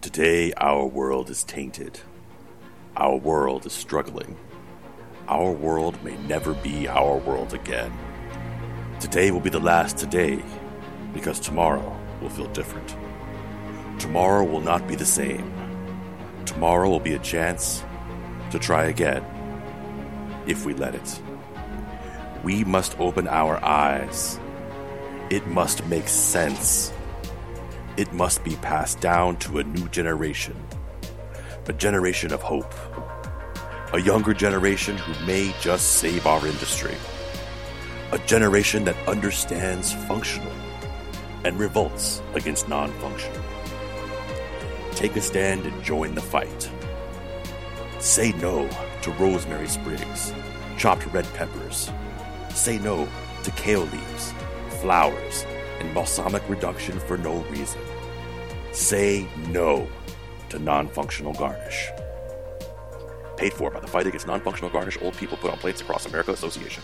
Today, our world is tainted. Our world is struggling. Our world may never be our world again. Today will be the last today, because tomorrow will feel different. Tomorrow will not be the same. Tomorrow will be a chance to try again, if we let it. We must open our eyes. It must make sense. It must be passed down to a new generation. A generation of hope. A younger generation who may just save our industry. A generation that understands functional and revolts against non-functional. Take a stand and join the fight. Say no to rosemary sprigs, chopped red peppers. Say no to kale leaves, flowers, and balsamic reduction for no reason. Say no to non-functional garnish. Paid for by the Fight Against Non-Functional Garnish Old People Put on Plates Across America Association.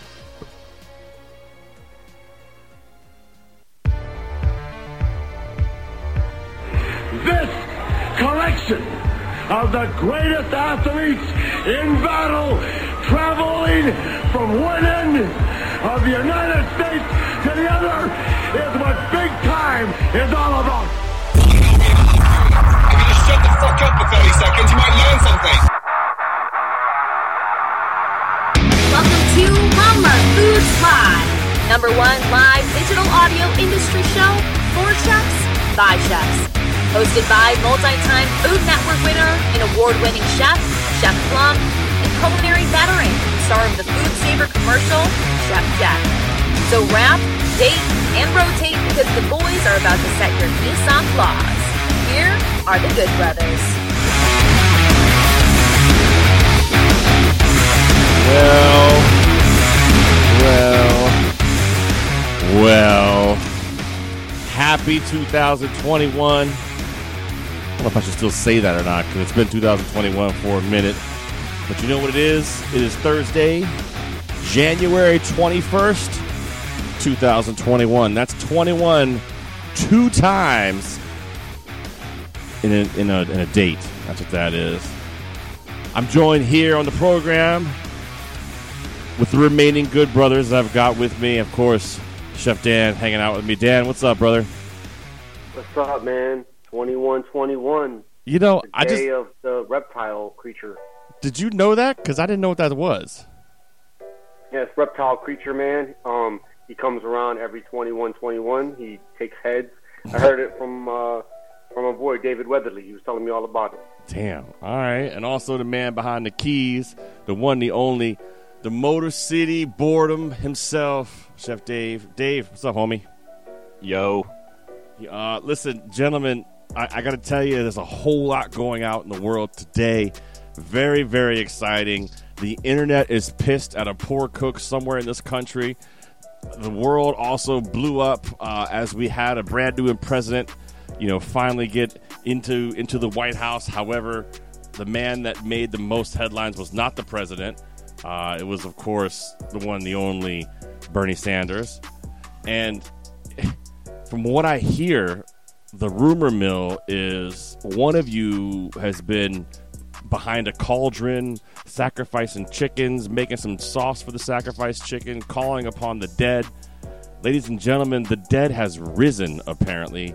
This collection of the greatest athletes in battle, traveling from one end of the United States to the other, is what big time is all about. If you just shut the fuck up for 30 seconds, you might learn something. Welcome to Hummer Foods Live, #1 live digital audio industry show for chefs by chefs. Hosted by multi-time Food Network winner and award-winning chef, Chef Plum, and culinary veteran, star of the Food Saver commercial, Chef Jeff. So wrap, date, and rotate because the boys are about to set your Nissan flaws. Here are the Good Brothers. Well. Happy 2021. I don't know if I should still say that or not because it's been 2021 for a minute. But you know what it is? It is Thursday, January 21st, 2021. That's 21 two times in a date. That's what that is. I'm joined here on the program with the remaining Good Brothers I've got with me. Of course, Chef Dan hanging out with me. Dan, what's up, brother? What's up, man? 2121. You know, the day of the reptile creature. Did you know that? Because I didn't know what that was. Yes, reptile creature, man. He comes around every 2121. He takes heads. I heard it from my boy David Weatherly. He was telling me all about it. Damn. All right. And also the man behind the keys, the one, the only, the Motor City Boredom himself, Chef Dave. Dave, what's up, homie? Yo. Listen, gentlemen, I got to tell you, there's a whole lot going out in the world today. Very, very exciting. The internet is pissed at a poor cook somewhere in this country. The world also blew up as we had a brand new president, finally get into the White House. However, the man that made the most headlines was not the president. It was, of course, the one, the only Bernie Sanders. And from what I hear, the rumor mill is one of you has been behind a cauldron, sacrificing chickens, making some sauce for the sacrificed chicken, calling upon the dead. Ladies and gentlemen, the dead has risen, apparently.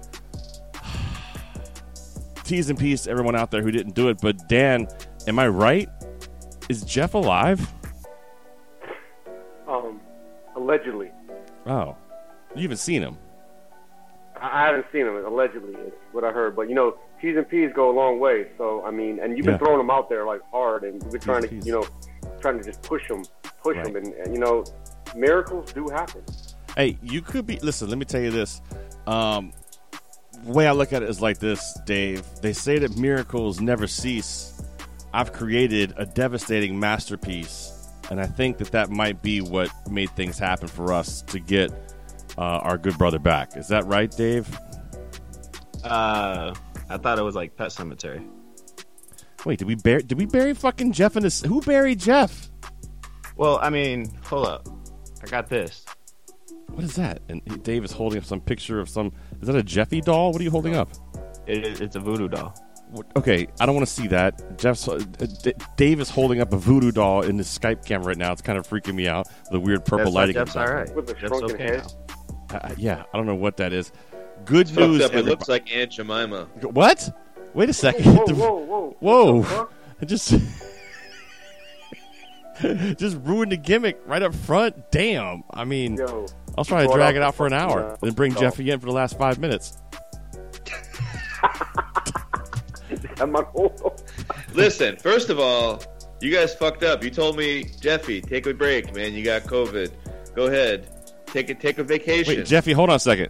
T's and P's to everyone out there who didn't do it. But Dan, am I right? Is Jeff alive? Allegedly. Oh. You haven't seen him? I haven't seen him. Allegedly, it's what I heard. But, T's and P's go a long way. So, and you've been throwing them out there, like, hard. And you've been trying to, trying to just push them. And, miracles do happen. Hey, you could be... Listen, let me tell you this. The way I look at it is like this, Dave. They say that miracles never cease. I've created a devastating masterpiece, and I think that might be what made things happen for us to get our good brother back. Is that right, Dave? I thought it was like Pet Cemetery. Wait, did we bury fucking Jeff in this? Who buried Jeff? Well, I mean, hold up. I got this. What is that? And Dave is holding up some picture of some... Is that a Jeffy doll? What are you holding up? It's a voodoo doll. Okay, I don't want to see that. Dave is holding up a voodoo doll in the Skype camera right now. It's kind of freaking me out. The weird purple lighting. Jeff's all right. With the Jeff's shrunken okay head. now. Yeah, I don't know what that is. Good It's news. fucked up. It looks like Aunt Jemima. What? Wait a second. Whoa. I just ruined the gimmick right up front. Damn. I mean, Yo, I'll try to drag it out for an hour, then bring Jeffy in for the last 5 minutes. Listen, first of all, you guys fucked up. You told me, Jeffy, take a break, man. You got COVID. Go ahead. Take a vacation. Wait, Jeffy, hold on a second.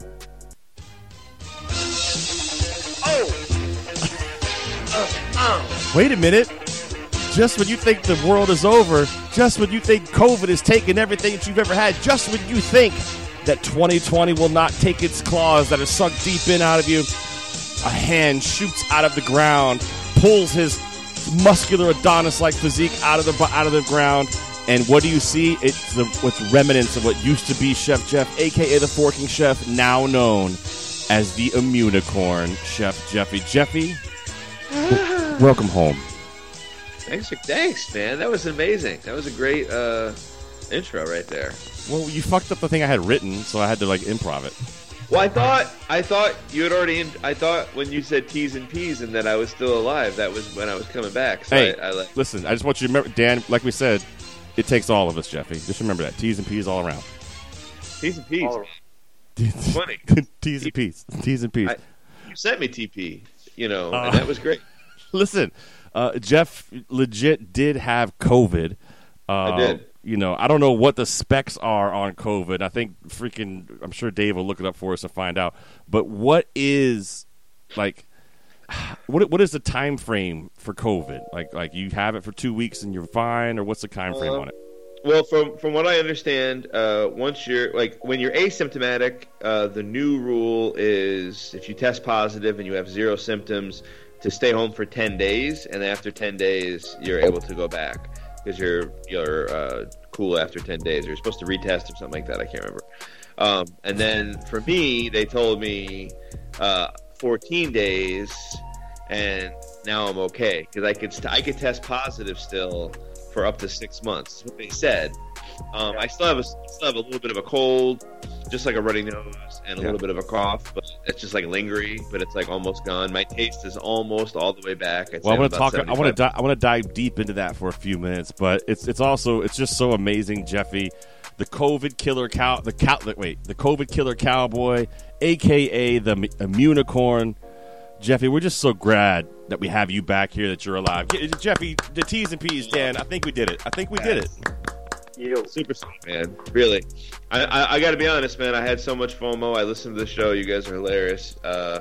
Wait a minute. Just when you think the world is over, just when you think COVID has taken everything that you've ever had, just when you think that 2020 will not take its claws that are sunk deep in out of you, a hand shoots out of the ground, pulls his muscular Adonis-like physique out of the ground, and what do you see? It's what's remnants of what used to be Chef Jeff, a.k.a. the Forking Chef, now known as the Immunicorn, Chef Jeffy. Jeffy, welcome home. Thanks, man. That was amazing. That was a great intro right there. Well, you fucked up the thing I had written, so I had to improv it. Well, I thought you had already. I thought when you said T's and P's and that I was still alive, that was when I was coming back. So hey, I listen. I just want you to remember, Dan. Like we said, it takes all of us, Jeffy. Just remember that T's and P's all around. T's and P's. Funny. T's and P's. T's and P's. You sent me TP. And that was great. Listen, Jeff legit did have COVID. I did. I don't know what the specs are on COVID. I think I'm sure Dave will look it up for us and find out. But what is, what is the time frame for COVID? Like you have it for 2 weeks and you're fine, or what's the time frame on it? Well, from what I understand, once you're when you're asymptomatic, the new rule is if you test positive and you have 0 symptoms, to stay home for 10 days, and after 10 days, you're able to go back because you're cool after 10 days. You're supposed to retest or something like that. I can't remember. And then for me, they told me 14 days, and now I'm okay because I could test positive still for up to 6 months. That's what they said. I still have a little bit of a cold, just like a runny nose and a little bit of a cough, but it's just lingering, but it's almost gone. My taste is almost all the way back. Well, I want to talk. I want to dive deep into that for a few minutes, but it's just so amazing, Jeffy. The COVID killer the COVID killer cowboy, aka the Immunicorn. Jeffy, we're just so glad that we have you back here, that you're alive. Jeffy, the T's and P's, Dan. I think we did it. Did it. Yo. Super sweet, man. Really. I got to be honest, man. I had so much FOMO. I listened to the show. You guys are hilarious.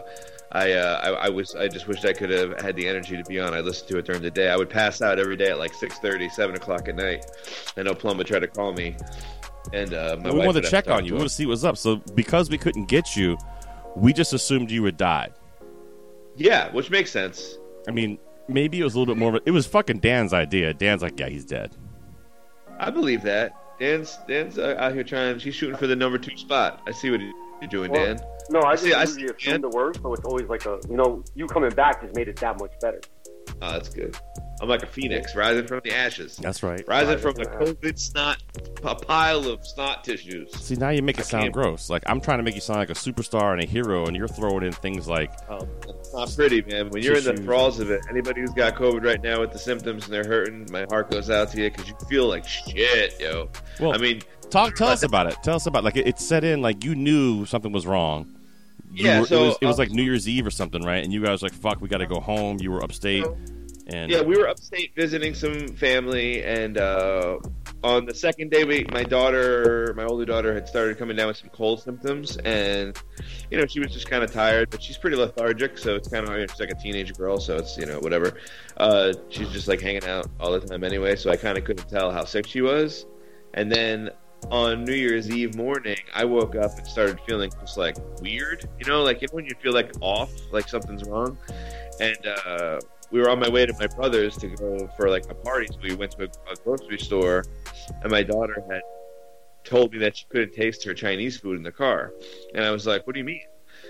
I just wished I could have had the energy to be on. I listened to it during the day. I would pass out every day at 6:30, 7 o'clock at night. I know Plum would try to call me, and we wanted to check on you. We wanted to see what's up. So because we couldn't get you, we just assumed you had died. Yeah, which makes sense. I mean, maybe it was a little bit more. It was fucking Dan's idea. Dan's like, yeah, he's dead. I believe that. Dan's out here trying. She's shooting for the number 2 spot. I see what you're doing, Dan. No, I usually assume the worst, so it's always you coming back just made it that much better. Oh, that's good. I'm like a phoenix rising from the ashes. That's right. Rising from the COVID snot, a pile of snot tissues. See, now you make it sound gross. I'm trying to make you sound like a superstar and a hero, and you're throwing in things like... It's not pretty, man. When you're in the thralls of it, anybody who's got COVID right now with the symptoms and they're hurting, my heart goes out to you because you feel like shit, yo. Well, tell us about it. Tell us about it. It set in you knew something was wrong. It was like New Year's Eve or something, right? And you guys were like, fuck, we got to go home. You were upstate. Yeah, we were upstate visiting some family, and on the second day, my older daughter, had started coming down with some cold symptoms, and she was just kind of tired, but she's pretty lethargic, so it's kind of she's like a teenage girl, so it's whatever. She's just hanging out all the time anyway, so I kind of couldn't tell how sick she was, and then on New Year's Eve morning, I woke up and started feeling just weird, when you feel off, something's wrong, and we were on my way to my brother's to go for a party, so we went to a grocery store, and my daughter had told me that she couldn't taste her Chinese food in the car, and I was like, what do you mean?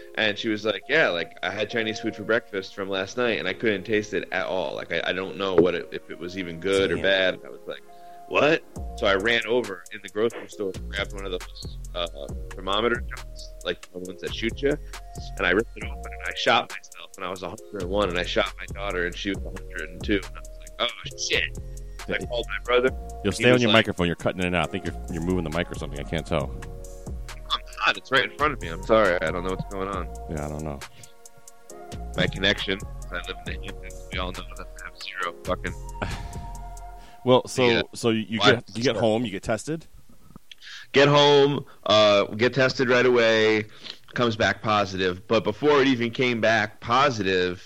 And she was like, yeah, like I had Chinese food for breakfast from last night, and I couldn't taste it at all. Like I don't know if it was even good or bad. And I was like, what? So I ran over in the grocery store, grabbed one of those thermometer guns, like the ones that shoot you, and I ripped it open and I shot myself, and I was 101, and I shot my daughter, and she was 102, and I was like, oh shit. So I called my brother. You'll stay on your microphone. You're cutting it in and out. I think you're moving the mic or something. I can't tell. I'm not. It's right in front of me. I'm sorry. I don't know what's going on. Yeah, I don't know. My connection. I live in the Hamptons. We all know that I have zero fucking. Well, so you get home, you get tested. Get home, get tested right away. Comes back positive, but before it even came back positive,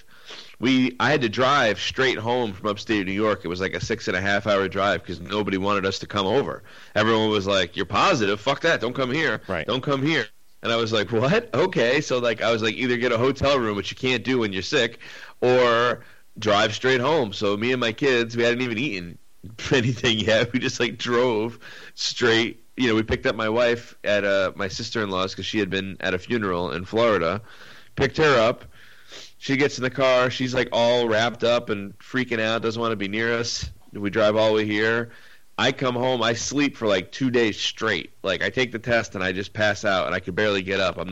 I had to drive straight home from upstate New York. It was like a 6.5 hour drive because nobody wanted us to come over. Everyone was like, "You're positive? Fuck that! Don't come here. Right. Don't come here." And I was like, "What? Okay." So like, I was like, either get a hotel room, which you can't do when you're sick, or drive straight home. So me and my kids, we hadn't even eaten anything yet. We just like drove straight. You know, we picked up my wife at my sister-in-law's because she had been at a funeral in Florida. Picked her up. She gets in the car. She's like all wrapped up and freaking out. Doesn't want to be near us. We drive all the way here. I come home. I sleep for like 2 days straight. Like I take the test and I just pass out and I could barely get up.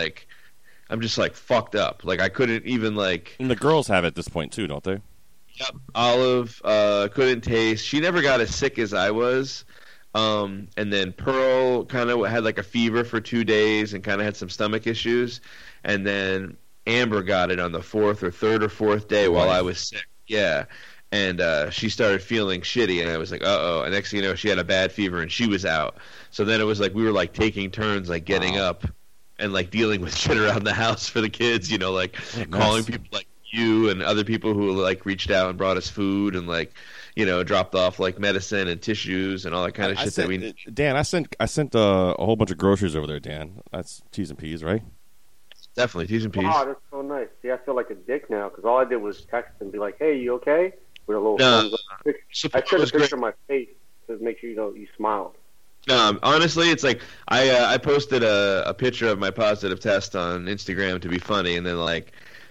I'm just like fucked up. Like I couldn't even like. And the girls have it at this point too, don't they? Yep. Olive couldn't taste. She never got as sick as I was. And then Pearl kind of had like a fever for 2 days and kind of had some stomach issues. And then Amber got it on the third or fourth day while I was sick. Yeah. And she started feeling shitty, and I was like, uh-oh. And next thing you know, she had a bad fever, and she was out. So then it was like we were like taking turns like getting up and like dealing with shit around the house for the kids, you know, like calling people like you and other people who like reached out and brought us food and like, you know, dropped off like medicine and tissues and all that kind of shit that we need. Dan, I sent a whole bunch of groceries over there, Dan. That's T's and P's, right? Definitely, T's and P's. Oh, that's so nice. See, I feel like a dick now because all I did was text and be like, "Hey, you okay?" With a little thumbs up. I took a picture of my face to make sure you smiled. Honestly, it's like I posted a picture of my positive test on Instagram to be funny, and then like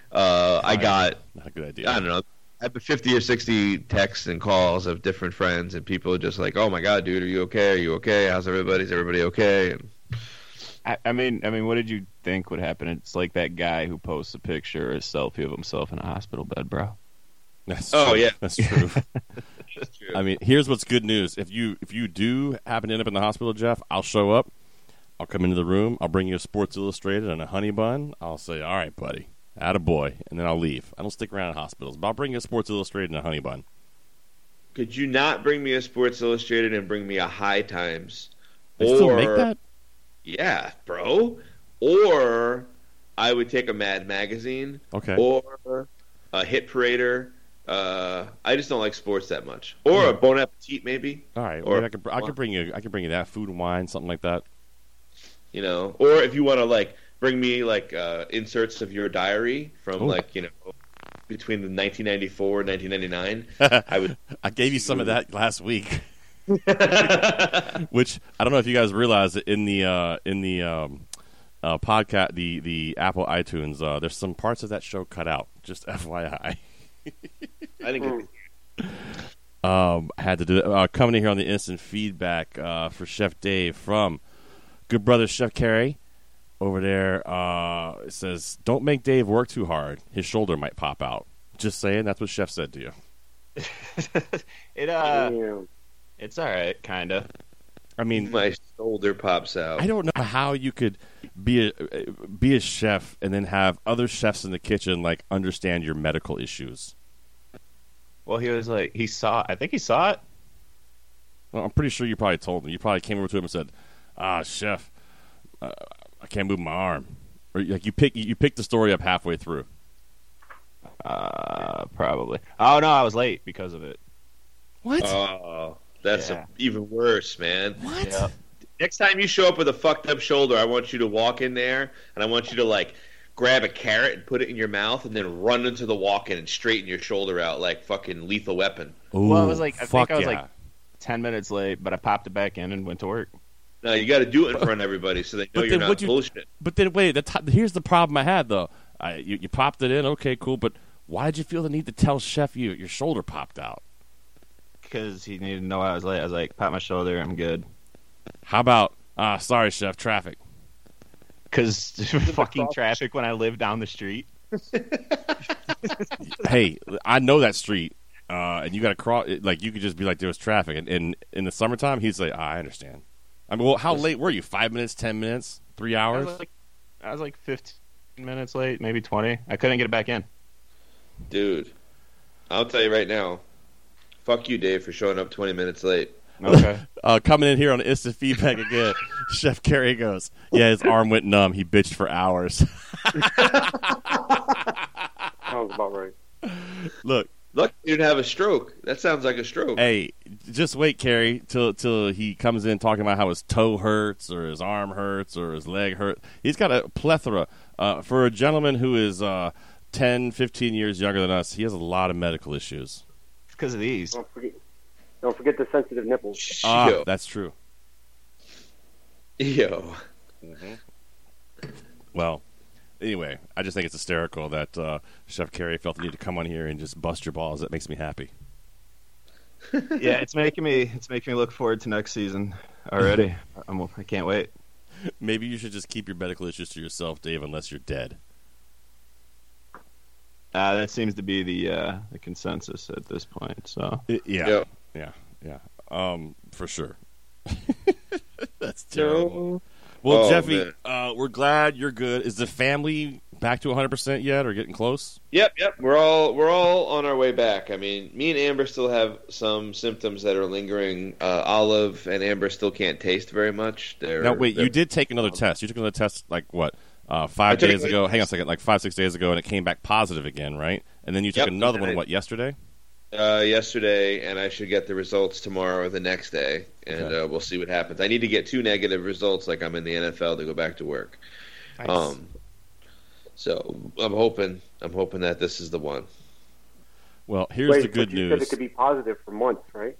I got not a good idea. I don't know. I have 50 or 60 texts and calls of different friends, and people are just like, "Oh my god, dude, are you okay? Are you okay? How's everybody? Is everybody okay?" And I mean, what did you think would happen? It's like that guy who posts a picture or a selfie of himself in a hospital bed, bro. That's true. Oh yeah, that's true. That's true. I mean, here's what's good news. If you do happen to end up in the hospital, Jeff, I'll show up. I'll come into the room. I'll bring you a Sports Illustrated and a honey bun. I'll say, "All right, buddy, attaboy," and then I'll leave. I don't stick around in hospitals, but I'll bring you a Sports Illustrated and a honey bun. Could you not bring me a Sports Illustrated and bring me a High Times? They still make that? Yeah, bro. Or I would take a Mad Magazine. Okay. Or a Hit Parader. I just don't like sports that much. Or a Bon Appetit, maybe. All right. Or I could bring you that, food and wine, something like that. You know, or if you want to like bring me like inserts of your diary from like, you know, between the 1994 and 1999, I would. I gave you some of that last week. Which I don't know if you guys realize that in the podcast, the Apple iTunes, there's some parts of that show cut out. Just FYI. I think. I had to do it. Coming in here on the instant feedback for Chef Dave from Good Brother Chef Carey over there. It says, "Don't make Dave work too hard. His shoulder might pop out." Just saying. That's what Chef said to you. It's all right, kind of. I mean, my shoulder pops out. I don't know how you could be a chef and then have other chefs in the kitchen like understand your medical issues. Well, he was like, I think he saw it. Well, I'm pretty sure you probably told him. You probably came over to him and said, "Chef, I can't move my arm." Or like you picked the story up halfway through. Probably. Oh no, I was late because of it. What? Oh. That's even worse, man. What? Yep. Next time you show up with a fucked up shoulder, I want you to walk in there, and I want you to, like, grab a carrot and put it in your mouth and then run into the walk-in and straighten your shoulder out like fucking Lethal Weapon. Ooh, well, it was like, I think I was like 10 minutes late, but I popped it back in and went to work. No, you got to do it in front of everybody so they know you're not bullshit. But then wait, here's the problem I had though. You popped it in, okay, cool. But why did you feel the need to tell Chef your shoulder popped out? Because he needed to know I was late. I was like, pop my shoulder, I'm good. How about, sorry, Chef, traffic? Because fucking traffic when I live down the street. Hey, I know that street, and you got to cross. Like you could just be like, there was traffic, and in the summertime, he's like, I understand. I mean, well, how late were you? 5 minutes, 10 minutes, 3 hours? I was like 15 minutes late, maybe 20. I couldn't get it back in. Dude, I'll tell you right now. Fuck you, Dave, for showing up 20 minutes late. Okay. Coming in here on instant feedback again, Chef Kerry goes, yeah, his arm went numb. He bitched for hours. Sounds about right. Look, you didn't have a stroke. That sounds like a stroke. Hey, just wait, Kerry, till he comes in talking about how his toe hurts or his arm hurts or his leg hurts. He's got a plethora. For a gentleman who is 10, 15 years younger than us, he has a lot of medical issues. It's because of these. Don't forget the sensitive nipples. That's true. Yo. Mm-hmm. Well, anyway, I just think it's hysterical that Chef Kerry felt the need to come on here and just bust your balls. That makes me happy. Yeah, it's making me look forward to next season already. I can't wait. Maybe you should just keep your medical issues to yourself, Dave, unless you're dead. That seems to be the consensus at this point. So yeah. For sure. That's terrible. Well, Jeffy, we're glad you're good. Is the family back to 100% yet, or getting close? Yep. We're all on our way back. I mean, me and Amber still have some symptoms that are lingering. Olive and Amber still can't taste very much. Now, wait, you did take another test. You took another test, like what? 5 days ago. Hang on a second, like 5-6 days ago, and it came back positive again, right? And then you took another one. What, yesterday? Yesterday, and I should get the results tomorrow or the next day, and we'll see what happens. I need to get 2 negative results, like I'm in the NFL, to go back to work. Nice. So I'm hoping that this is the one. Well, here's the good news. You said it could be positive for months, right?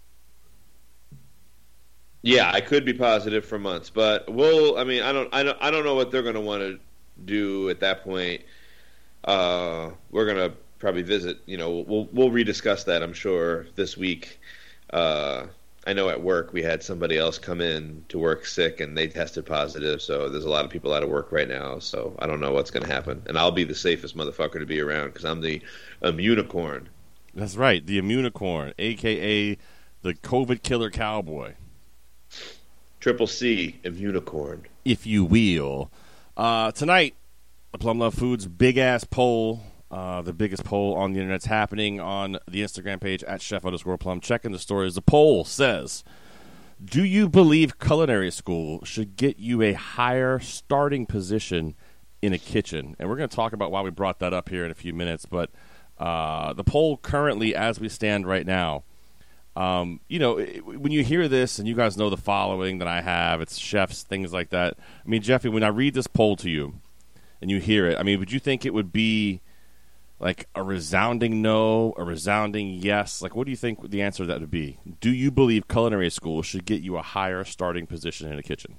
Yeah, I could be positive for months, but I don't know what they're going to want to do at that point. We're going to probably visit. We'll rediscuss that, I'm sure, this week. I know at work we had somebody else come in to work sick, and they tested positive. So there's a lot of people out of work right now. So I don't know what's going to happen, and I'll be the safest motherfucker to be around because I'm the Immunicorn. That's right, the Immunicorn, a.k.a. the COVID killer cowboy. Triple C, Immunicorn. If you will. Tonight, the Plum Love Foods big-ass poll, the biggest poll on the internet's happening on the Instagram page at chef_plum. Checking the stories. The poll says, do you believe culinary school should get you a higher starting position in a kitchen? And we're going to talk about why we brought that up here in a few minutes. But the poll currently, as we stand right now, when you hear this, and you guys know the following that I have, it's chefs, things like that. I mean, Jeffy, when I read this poll to you and you hear it, I mean, would you think it would be like a resounding no, a resounding yes? Like, what do you think the answer to that would be? Do you believe culinary school should get you a higher starting position in a kitchen?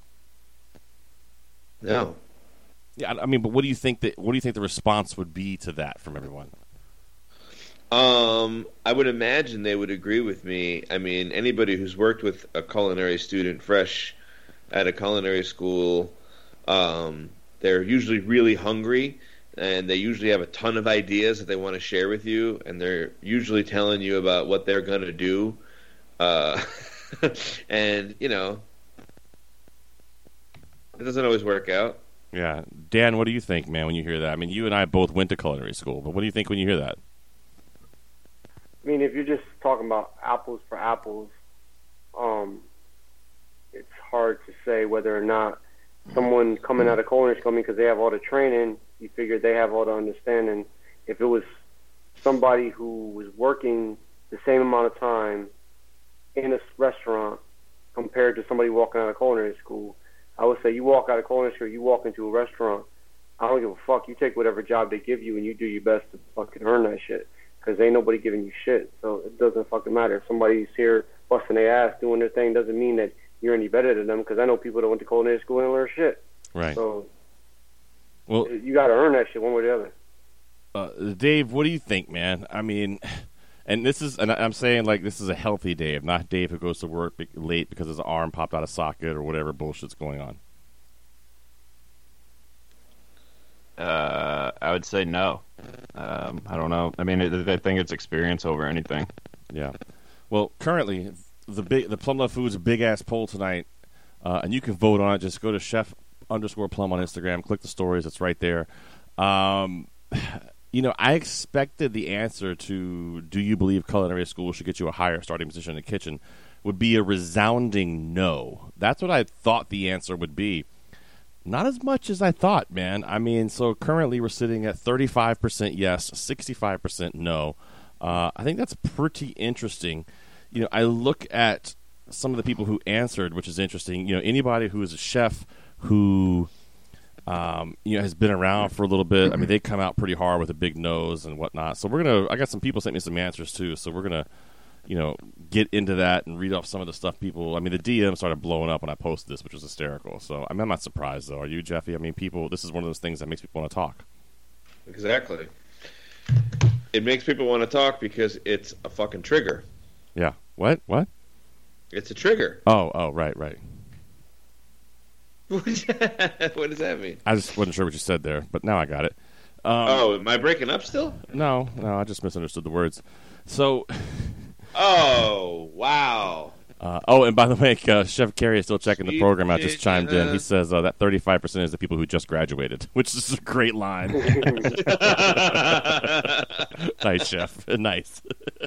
No. Yeah, I mean, but what do you think the response would be to that from everyone? I would imagine they would agree with me. I mean, anybody who's worked with a culinary student fresh at a culinary school, they're usually really hungry, and they usually have a ton of ideas that they want to share with you, and they're usually telling you about what they're going to do. And, it doesn't always work out. Yeah. Dan, what do you think, man, when you hear that? I mean, you and I both went to culinary school, but what do you think when you hear that? I mean, if you're just talking about apples for apples, it's hard to say whether or not someone coming out of culinary school, because they have all the training, you figure they have all the understanding. If it was somebody who was working the same amount of time in a restaurant compared to somebody walking out of culinary school, I would say you walk out of culinary school, you walk into a restaurant, I don't give a fuck. You take whatever job they give you and you do your best to fucking earn that shit. Because ain't nobody giving you shit, so it doesn't fucking matter. If somebody's here busting their ass doing their thing, doesn't mean that you're any better than them, because I know people that went to culinary school and learn shit. Right. So, well, you got to earn that shit one way or the other. Dave, what do you think, man? I mean, and I'm saying like this is a healthy Dave, not Dave who goes to work late because his arm popped out of socket or whatever bullshit's going on. I would say no. I don't know. I mean, I think it's experience over anything. Yeah. Well, currently, the Plum Love Foods big ass poll tonight, and you can vote on it. Just go to chef_plum on Instagram, click the stories. It's right there. You know, I expected the answer to "Do you believe culinary school should get you a higher starting position in the kitchen?" would be a resounding no. That's what I thought the answer would be. Not as much as I thought, man. I mean, so currently we're sitting at 35% yes, 65% no. I think that's pretty interesting. You know, I look at some of the people who answered, which is interesting. You know, anybody who is a chef who, you know, has been around for a little bit. I mean, they come out pretty hard with a big nose and whatnot. So I got some people sent me some answers too. So we're gonna, you know, get into that and read off some of the stuff people. I mean, the DM started blowing up when I posted this, which was hysterical. So I mean, I'm not surprised though. Are you, Jeffy? I mean, people. This is one of those things that makes people want to talk. Exactly. It makes people want to talk because it's a fucking trigger. Yeah. What? It's a trigger. Oh, right. What does that mean? I just wasn't sure what you said there, but now I got it. Am I breaking up still? No, I just misunderstood the words. So. Oh, wow. And by the way, Chef Carey is still checking the program. I just chimed in. He says that 35% is the people who just graduated, which is a great line. Nice, Chef. Nice.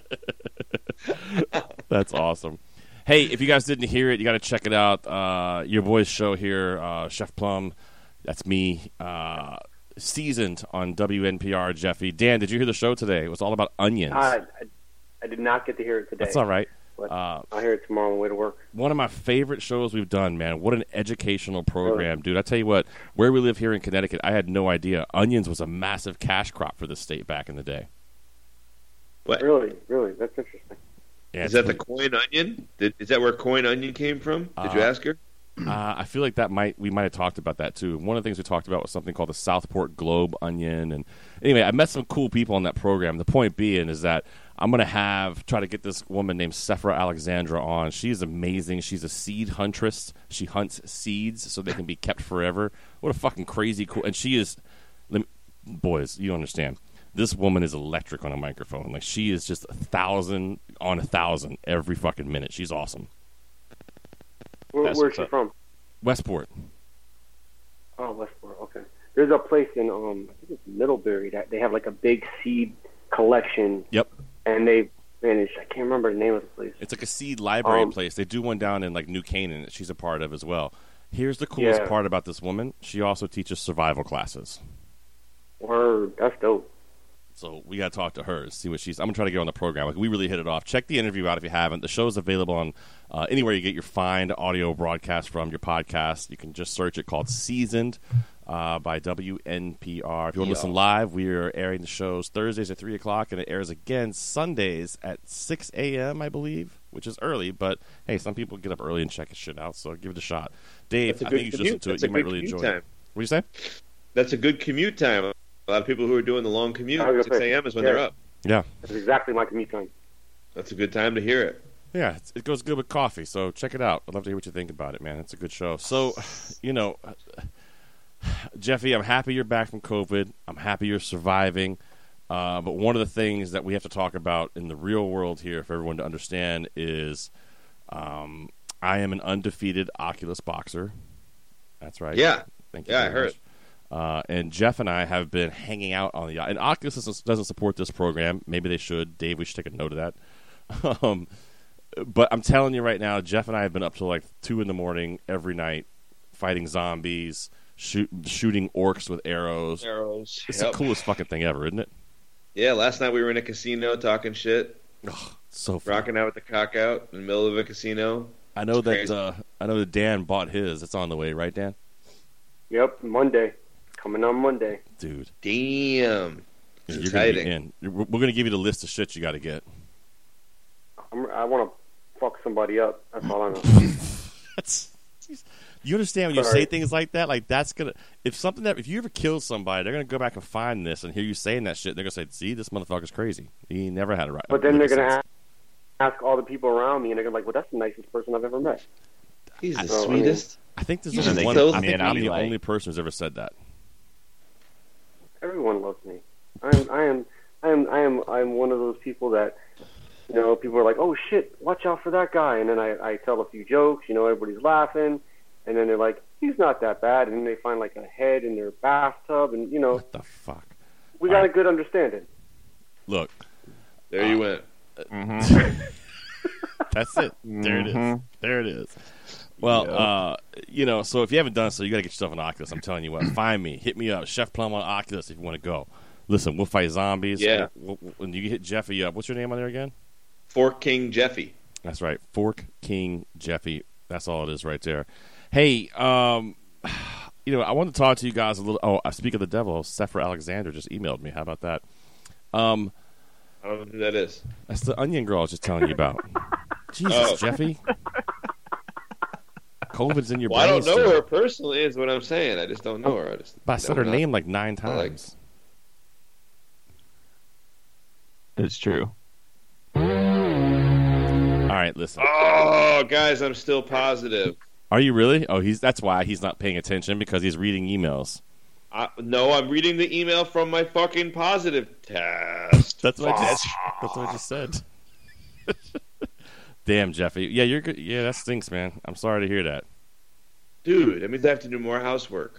That's awesome. Hey, if you guys didn't hear it, you got to check it out. Your boy's show here, Chef Plum. That's me. Seasoned on WNPR, Jeffy. Dan, did you hear the show today? It was all about onions. I did not get to hear it today. That's all right. But I'll hear it tomorrow on the way to work. One of my favorite shows we've done, man. What an educational program, dude. I tell you what, where we live here in Connecticut, I had no idea onions was a massive cash crop for the state back in the day. What? Really? That's interesting. Yeah, is that the coin onion? Is that where coin onion came from? Did you ask her? I feel like we might have talked about that too. One of the things we talked about was something called the Southport Globe onion. And anyway, I met some cool people on that program. The point being is that I'm going to try to get this woman named Sephora Alexandra on. She's amazing. She's a seed huntress. She hunts seeds so they can be kept forever. What a fucking crazy cool. And she is, boys, you don't understand. This woman is electric on a microphone. Like, she is just 1,000 on 1,000 every fucking minute. She's awesome. Where's she from? Westport. Oh, Westport. Okay. There's a place in I think it's Middlebury that they have like a big seed collection. Yep. And I can't remember the name of the place. It's like a seed library place. They do one down in like New Canaan that she's a part of as well. Here's the coolest part about this woman. She also teaches survival classes. Word. That's dope. So we got to talk to her, see what she's. I'm gonna try to get her on the program. Like, we really hit it off. Check the interview out if you haven't. The show's available on anywhere you get your fine audio broadcast from, your podcast. You can just search it, called Seasoned by WNPR. If you want to listen live, we are airing the shows Thursdays at 3 o'clock, and it airs again Sundays at 6 a.m., I believe, which is early. But hey, some people get up early and check his shit out, so give it a shot. Dave, I think you should listen to it. You might really enjoy it. What do you say? That's a good commute time. A lot of people who are doing the long commute, 6 a.m. is when they're up. Yeah. That's exactly my commute time. That's a good time to hear it. Yeah, it goes good with coffee, so check it out. I'd love to hear what you think about it, man. It's a good show. So, you know, Jeffy, I'm happy you're back from COVID. I'm happy you're surviving. But one of the things that we have to talk about in the real world here for everyone to understand is I am an undefeated Oculus boxer. That's right. Yeah. Thank you. Yeah, I heard it. And Jeff and I have been hanging out on the yacht. And Oculus doesn't support this program. Maybe they should. Dave, we should take a note of that. But I'm telling you right now, Jeff and I have been up till like 2 in the morning every night, fighting zombies, shooting orcs with arrows. It's the coolest fucking thing ever, isn't it? Yeah, last night we were in a casino talking shit. Oh, so fun. Rocking out with the cock out in the middle of a casino. I know that Dan bought his. It's on the way, right, Dan? Yep, Monday. Coming on Monday. Dude. Damn. You're going to be in. We're going to give you the list of shit you got to get. I want to fuck somebody up. That's all I know. You understand when you say things like that? Like that's gonna if you ever kill somebody, they're gonna go back and find this and hear you saying that shit. And they're gonna say, "See, this motherfucker's crazy. He never had a right." But then they're gonna ask all the people around me, and they're gonna be like, "Well, that's the nicest person I've ever met." He's the sweetest. I think there's only one. I think I'm the only person who's ever said that. Everyone loves me. I am one of those people that, people are like, "Oh shit, watch out for that guy," and then I tell a few jokes. Everybody's laughing. And then they're like, he's not that bad. And then they find like a head in their bathtub. And, What the fuck? We got a good understanding. Look. There you went. That's it. There it is. There it is. Well, so if you haven't done so, you got to get yourself an Oculus. I'm telling you what. Find me. Hit me up. Chef Plum on Oculus if you want to go. Listen, we'll fight zombies. Yeah. When you hit Jeffy up, what's your name on there again? Fork King Jeffy. That's right. Fork King Jeffy. That's all it is right there. Hey, I want to talk to you guys a little. Oh, I speak of the devil. Sephra Alexander just emailed me. How about that? I don't know who that is. That's the Onion girl I was just telling you about. Jesus, Jeffy. COVID's in your brain. I don't know her personally, is what I'm saying. I just don't know her. I said her name like 9 times. It's true. All right, listen. Oh, guys, I'm still positive. Are you really? Oh, that's why he's not paying attention, because he's reading emails. No, I'm reading the email from my fucking positive test. That's what I just said. Damn, Jeffy. Yeah, you're good. Yeah, that stinks, man. I'm sorry to hear that. Dude, that means I have to do more housework.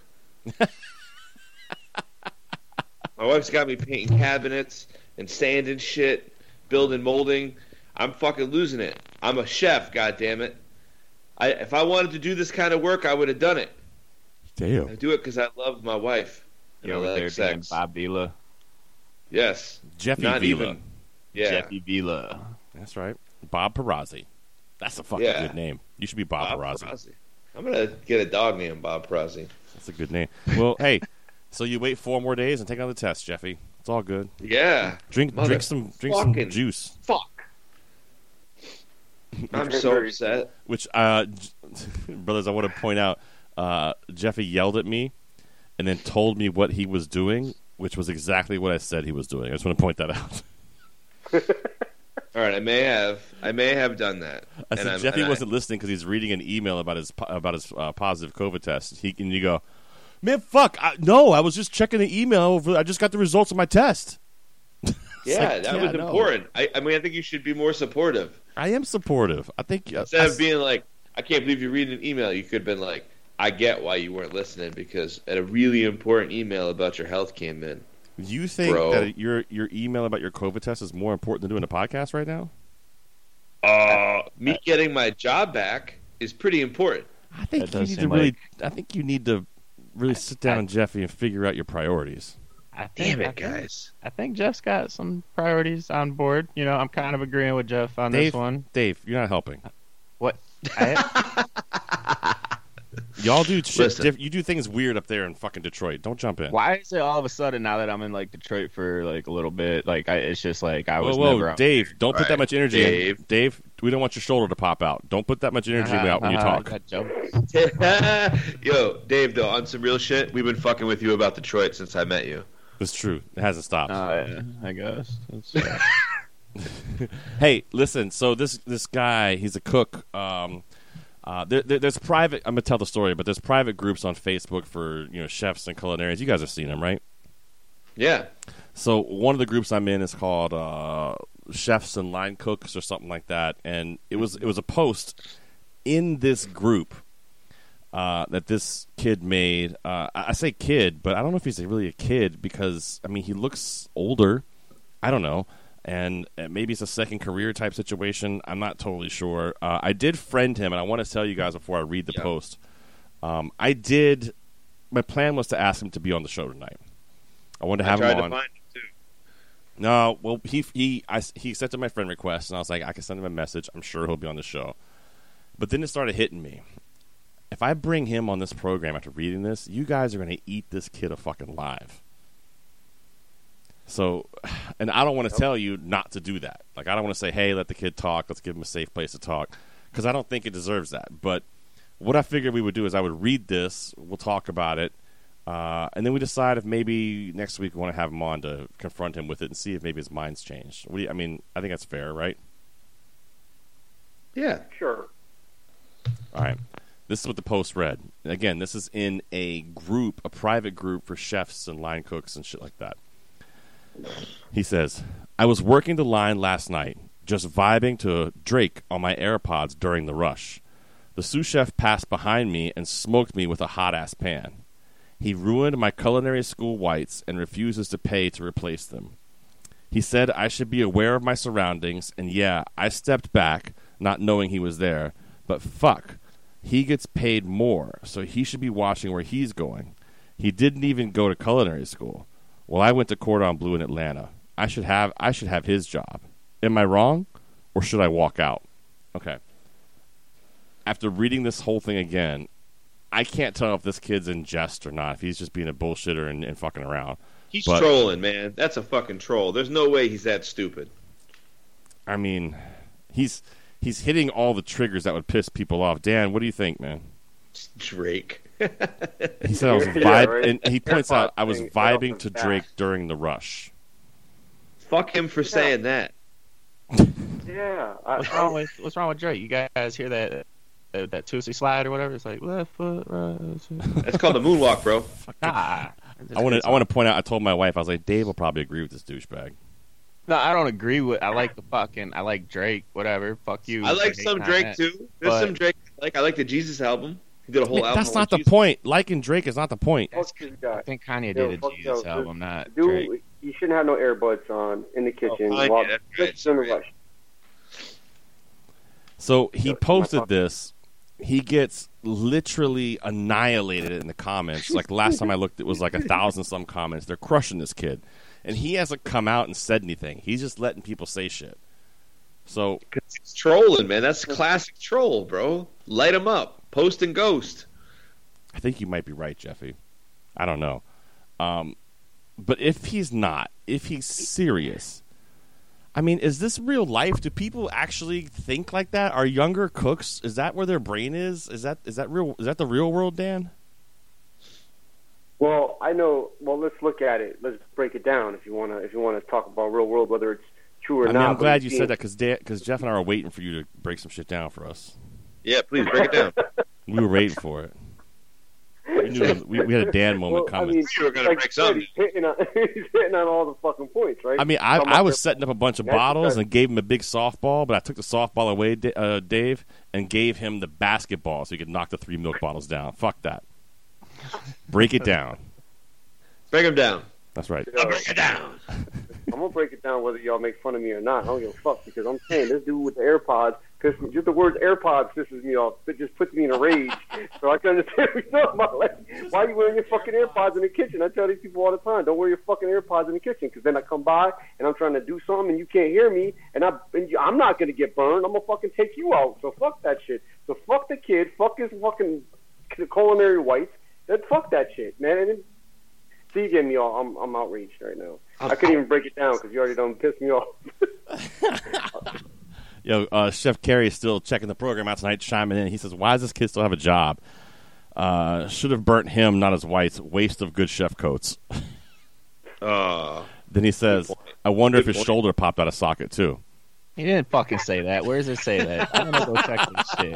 My wife's got me painting cabinets and sanding shit, building molding. I'm fucking losing it. I'm a chef, goddammit. If I wanted to do this kind of work, I would have done it. Damn. I do it because I love my wife. You're over there being Bob Vila. Yes. Jeffy Not Vila. Even. Yeah. Jeffy Vila. That's right. Bob Perazzi. That's a fucking good name. You should be Bob Perazzi. I'm going to get a dog named Bob Perazzi. That's a good name. Well, hey, so you wait 4 more days and take another test, Jeffy. It's all good. Yeah. Drink some juice. Fuck. I'm so upset. Which, brothers, I want to point out, Jeffy yelled at me and then told me what he was doing, which was exactly what I said he was doing. I just want to point that out. All right, I may have done that. I said Jeffy wasn't listening because he's reading an email about his positive COVID test. And you go, man, fuck! No, I was just checking the email. I just got the results of my test. Yeah, that was important. I think you should be more supportive. I am supportive. I think instead of being like, I can't believe you're reading an email, you could have been like, I get why you weren't listening because a really important email about your health came in. You think that your email about your COVID test is more important than doing a podcast right now? Me getting my job back is pretty important. I think you need to really sit down, Jeffy, and figure out your priorities. Damn it, guys. I think Jeff's got some priorities on board. I'm kind of agreeing with Jeff on this one. Dave, you're not helping. What? Y'all do shit. You do things weird up there in fucking Detroit. Don't jump in. Why is it all of a sudden now that I'm in like Detroit for like a little bit? Like it's just like I was Whoa, never. Dave, don't put that much energy in. Dave, we don't want your shoulder to pop out. Don't put that much energy out when you talk. Yo, Dave, though, on some real shit, we've been fucking with you about Detroit since I met you. It's true. It hasn't stopped. Yeah, I guess. Hey, listen. So this guy, he's a cook. There's private. I'm gonna tell the story, but there's private groups on Facebook for chefs and culinarians. You guys have seen them, right? Yeah. So one of the groups I'm in is called Chefs and Line Cooks or something like that, and it was a post in this group that this kid made. I say kid, but I don't know if he's really a kid because he looks older. I don't know. And maybe it's a second career type situation. I'm not totally sure. I did friend him, and I want to tell you guys before I read the post. My plan was to ask him to be on the show tonight. I wanted to have him on. To find him too. No, well, he accepted my friend request, and I was like, I can send him a message. I'm sure he'll be on the show. But then it started hitting me. If I bring him on this program after reading this, you guys are going to eat this kid a fucking live. So, and I don't want to tell you not to do that. Like, I don't want to say, hey, let the kid talk. Let's give him a safe place to talk. Because I don't think it deserves that. But what I figured we would do is I would read this. We'll talk about it. And then we decide if maybe next week we want to have him on to confront him with it and see if maybe his mind's changed. I think that's fair, right? Yeah. Sure. All right. This is what the Post read. And again, this is in a group, a private group for chefs and line cooks and shit like that. He says, I was working the line last night, just vibing to Drake on my AirPods during the rush. The sous chef passed behind me and smoked me with a hot-ass pan. He ruined my culinary school whites and refuses to pay to replace them. He said I should be aware of my surroundings, and yeah, I stepped back, not knowing he was there, but fuck, he gets paid more, so he should be watching where he's going. He didn't even go to culinary school. Well, I went to Cordon Bleu in Atlanta. I should have his job. Am I wrong, or should I walk out? Okay. After reading this whole thing again, I can't tell if this kid's in jest or not, if he's just being a bullshitter and fucking around. He's trolling, man. That's a fucking troll. There's no way he's that stupid. I mean, he's hitting all the triggers that would piss people off. Dan, what do you think, man? Drake. He said I was and he points out I was vibing to Drake during the rush. Fuck him for saying that. Yeah. What's wrong with Drake? You guys hear that Tootsie slide or whatever? It's like left foot, right. That's called the moonwalk, bro. I want to point out. I told my wife, I was like, Dave will probably agree with this douchebag. No, I don't agree with. I like Drake. Whatever. Fuck you. I like some Drake too. There's some Drake. I like the Jesus album. He did a whole album. That's not the point. Liking Drake is not the point. I think Kanye did a Jesus album, not Drake. You shouldn't have no earbuds on in the kitchen while in the rush. So he posted this. He gets literally annihilated in the comments. Like last time I looked, it was like 1,000 some comments. They're crushing this kid, and he hasn't come out and said anything. He's just letting people say shit. So it's trolling, man. That's classic troll, bro. Light him up, post and ghost. I think you might be right, Jeffy. I don't know, but if he's not, if he's serious. I mean, is this real life? Do people actually think like that? Are younger cooks? Is that where their brain is? Is that real? Is that the real world, Dan? Well, I know. Well, let's look at it. Let's break it down. If you want to talk about real world, whether it's true or not. I'm glad you said that because Jeff and I are waiting for you to break some shit down for us. Yeah, please break it down. We were waiting for it. We knew we had a Dan moment coming. I mean, you were going to break something. He's hitting on all the fucking points, right? I mean, I was setting up a bunch of bottles and gave him a big softball, but I took the softball away, Dave, and gave him the basketball so he could knock the 3 milk bottles down. Fuck that. Break it down. Break them down. That's right. I'll break it down. I'm going to break it down whether y'all make fun of me or not. I don't give a fuck because I'm saying this dude with the AirPods pisses me. Just the words AirPods pisses me off. It just puts me in a rage. So I can understand what you're talking about. Like, why are you wearing your fucking AirPods in the kitchen? I tell these people all the time, don't wear your fucking AirPods in the kitchen because then I come by and I'm trying to do something and you can't hear me and I'm not going to get burned. I'm going to fucking take you out. So fuck that shit. So fuck the kid. Fuck his fucking culinary whites. Then fuck that shit, man. And see, you getting me all. I'm outraged right now. I couldn't even break it down because you already done pissed me off. Yo, Chef Carey is still checking the program out tonight, chiming in. He says, why does this kid still have a job? Should have burnt him, not his whites. Waste of good chef coats. Then he says, I wonder if his shoulder popped out of socket, too. He didn't fucking say that. Where does it say that? I'm going to go check this shit,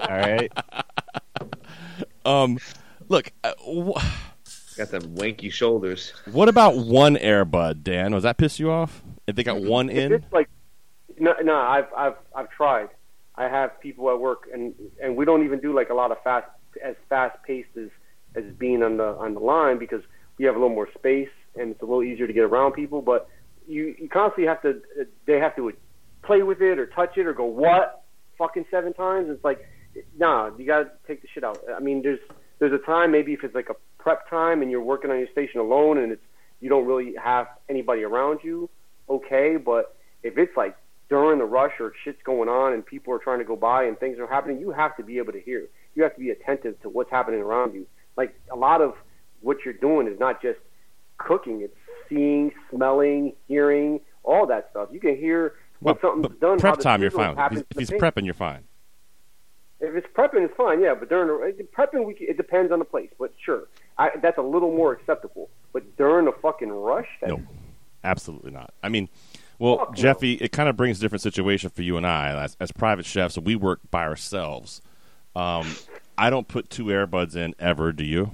all right? Look, got them wanky shoulders. What about one Airbud, Dan? Was that piss you off? If they got one in? It's like, no, I've tried. I have people at work, and we don't even do like a lot of fast paced as being on the line because we have a little more space and it's a little easier to get around people. But you constantly they have to play with it or touch it or go what fucking 7 times. It's like, nah, you gotta take the shit out. I mean, there's a time maybe if it's like a prep time and you're working on your station alone and you don't really have anybody around you, okay. But if it's like during the rush or shit's going on and people are trying to go by and things are happening, you have to be able to hear. You have to be attentive to what's happening around you. Like a lot of what you're doing is not just cooking; it's seeing, smelling, hearing, all that stuff. You can hear when something's done. Prep time, you're fine. If he's prepping, you're fine. If it's prepping, it's fine, yeah. But during prepping, it depends on the place. But sure, that's a little more acceptable. But during the fucking rush, no, absolutely not. I mean, well, Jeffy, it kind of brings a different situation for you and I as private chefs. We work by ourselves. I don't put 2 earbuds in ever. Do you?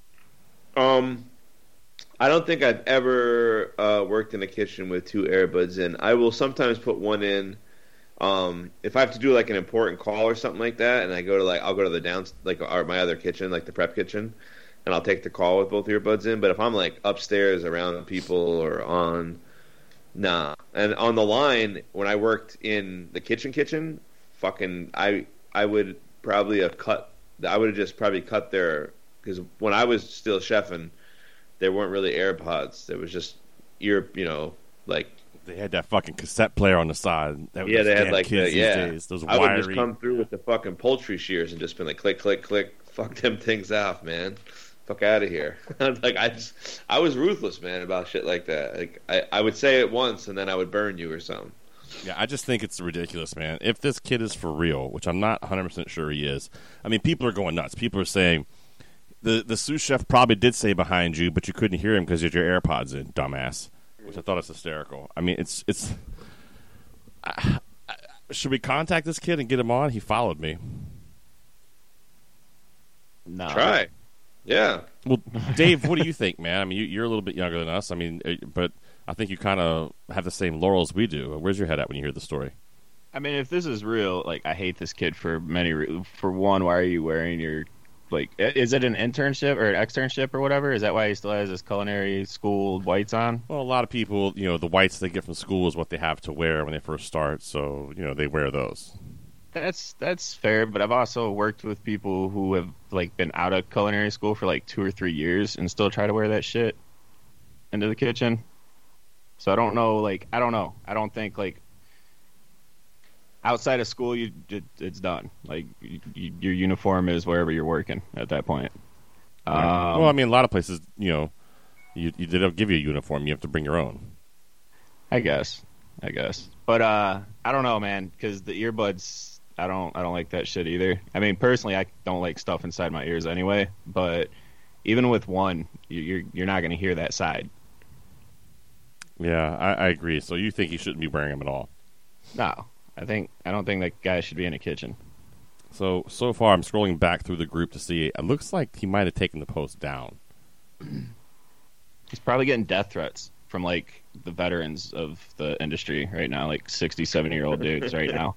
I don't think I've ever worked in a kitchen with 2 earbuds in. I will sometimes put one in. If I have to do like an important call or something like that, and I'll go to the my other kitchen, like the prep kitchen, and I'll take the call with both earbuds in. But if I'm like upstairs around people or nah. And on the line, when I worked in the kitchen, fucking, I would probably have just probably cut there, because when I was still chefing, there weren't really AirPods. There was just like. They had that fucking cassette player on the side. They had like kids these days. Those wiry. I would just come through with the fucking poultry shears and just been like, click, click, click. Fuck them things off, man. Fuck out of here. Like I was ruthless, man, about shit like that. Like I would say it once and then I would burn you or something. Yeah, I just think it's ridiculous, man. If this kid is for real, which I'm not 100% sure he is, I mean, people are going nuts. People are saying the sous chef probably did say behind you, but you couldn't hear him because you had your AirPods in, dumbass. Which I thought was hysterical. I mean, it's. Should we contact this kid and get him on? He followed me. No. Try. Yeah. Well, Dave, what do you think, man? I mean, you're a little bit younger than us. I mean, but I think you kind of have the same laurels we do. Where's your head at when you hear the story? I mean, if this is real, like, I hate this kid for many reasons. For one, why are you wearing your, like, is it an internship or an externship or whatever? Is that why he still has his culinary school whites on? Well, a lot of people, the whites they get from school is what they have to wear when they first start, so, they wear those. That's fair, but I've also worked with people who have, like, been out of culinary school for, like, 2 or 3 years and still try to wear that shit into the kitchen. So I don't know, like, I don't think, like, outside of school, it's done. Like, your uniform is wherever you're working at that point. Well, I mean, a lot of places, they don't give you a uniform. You have to bring your own. I guess. But I don't know, man, because the earbuds, I don't like that shit either. I mean, personally, I don't like stuff inside my ears anyway. But even with one, you're not going to hear that side. Yeah, I agree. So you think he shouldn't be wearing them at all? No. I don't think that guy should be in a kitchen. So far, I'm scrolling back through the group to see. It looks like he might have taken the post down. He's probably getting death threats from, like, the veterans of the industry right now, like 60, 70-year-old dudes right now.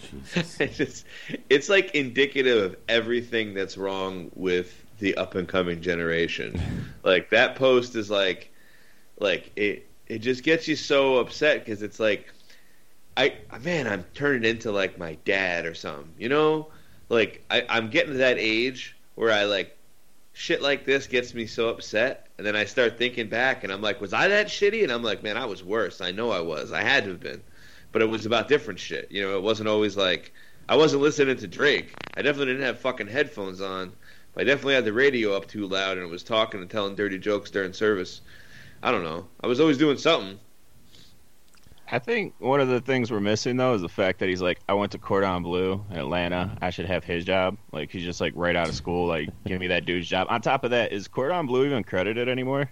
It's like indicative of everything that's wrong with the up-and-coming generation. Like, that post is like it just gets you so upset because it's like, I'm turning into like my dad or something, Like I'm getting to that age where I like shit like this gets me so upset, and then I start thinking back, and I'm like, was I that shitty? And I'm like, man, I was worse. I know I was. I had to have been, but it was about different shit. It wasn't always like I wasn't listening to Drake. I definitely didn't have fucking headphones on. But I definitely had the radio up too loud and was talking and telling dirty jokes during service. I don't know. I was always doing something. I think one of the things we're missing, though, is the fact that he's like, I went to Cordon Bleu in Atlanta. I should have his job. Like, he's just, like, right out of school. Like, give me that dude's job. On top of that, is Cordon Bleu even credited anymore?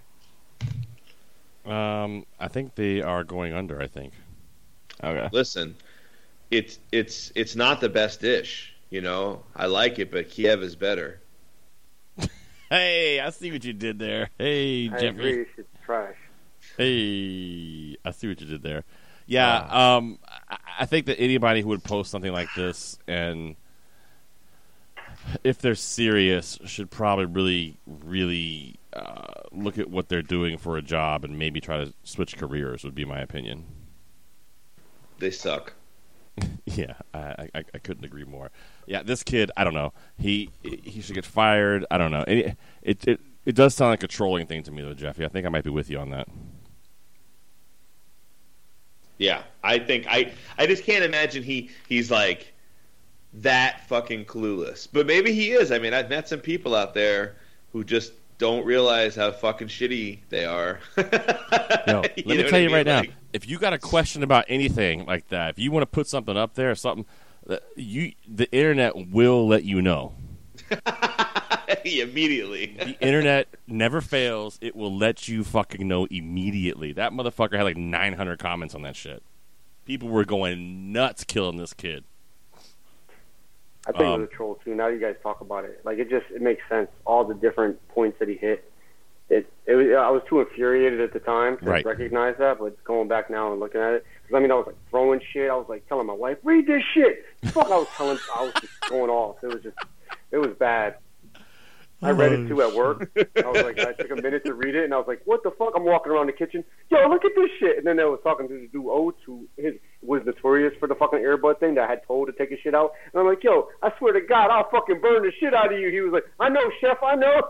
I think they are going under, I think. Okay. Listen, it's not the best dish, I like it, but Kiev is better. Hey, I see what you did there. Hey, Jeffrey. I agree. It's trash. Hey, I see what you did there. Yeah, I think that anybody who would post something like this, and if they're serious, should probably really, really look at what they're doing for a job and maybe try to switch careers, would be my opinion. They suck. Yeah, I couldn't agree more. Yeah, this kid, I don't know. He should get fired. I don't know. It does sound like a trolling thing to me, though, Jeffy. I think I might be with you on that. Yeah, I think I just can't imagine he's like that fucking clueless. But maybe he is. I mean, I've met some people out there who just don't realize how fucking shitty they are. No, let me tell you right now, if you got a question about anything like that, if you want to put something up there or something, The internet will let you know. Immediately. The internet never fails. It will let you fucking know immediately. That motherfucker had like 900 comments on that shit. People were going nuts killing this kid. I think it was a troll too. Now you guys talk about it, like it makes sense. All the different points that he hit. I was too infuriated at the time to recognize that, but going back now and looking at it, because I was like throwing shit. I was like telling my wife, "Read this shit." Fuck, I was just going off. It was bad. I read it too at work. I was like, I took a minute to read it, and I was like, "What the fuck?" I'm walking around the kitchen. Yo, look at this shit. And then I was talking to the dude Oates, who was notorious for the fucking earbud thing that I had told to take his shit out. And I'm like, "Yo, I swear to God, I'll fucking burn the shit out of you." He was like, "I know, Chef, I know."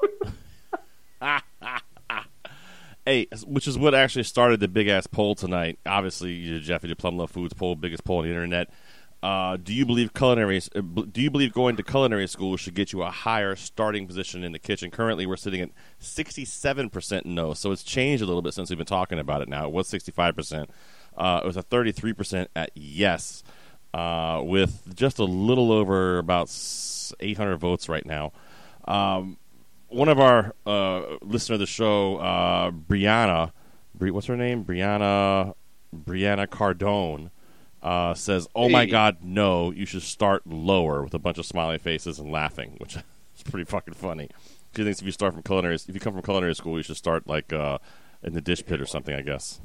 Hey, which is what actually started the big ass poll tonight. Obviously, Jeffy, the Plum Love Foods poll, biggest poll on the internet. Do you believe going to culinary school should get you a higher starting position in the kitchen? Currently, we're sitting at 67% no, so it's changed a little bit since we've been talking about it. Now it was 65%. It was a 33% at yes, with just a little over about 800 votes right now. One of our listener of the show, Brianna, what's her name? Brianna Cardone, says, "Oh my God, no! You should start lower," with a bunch of smiley faces and laughing, which is pretty fucking funny. She thinks if you come from culinary school, you should start like in the dish pit or something. I guess.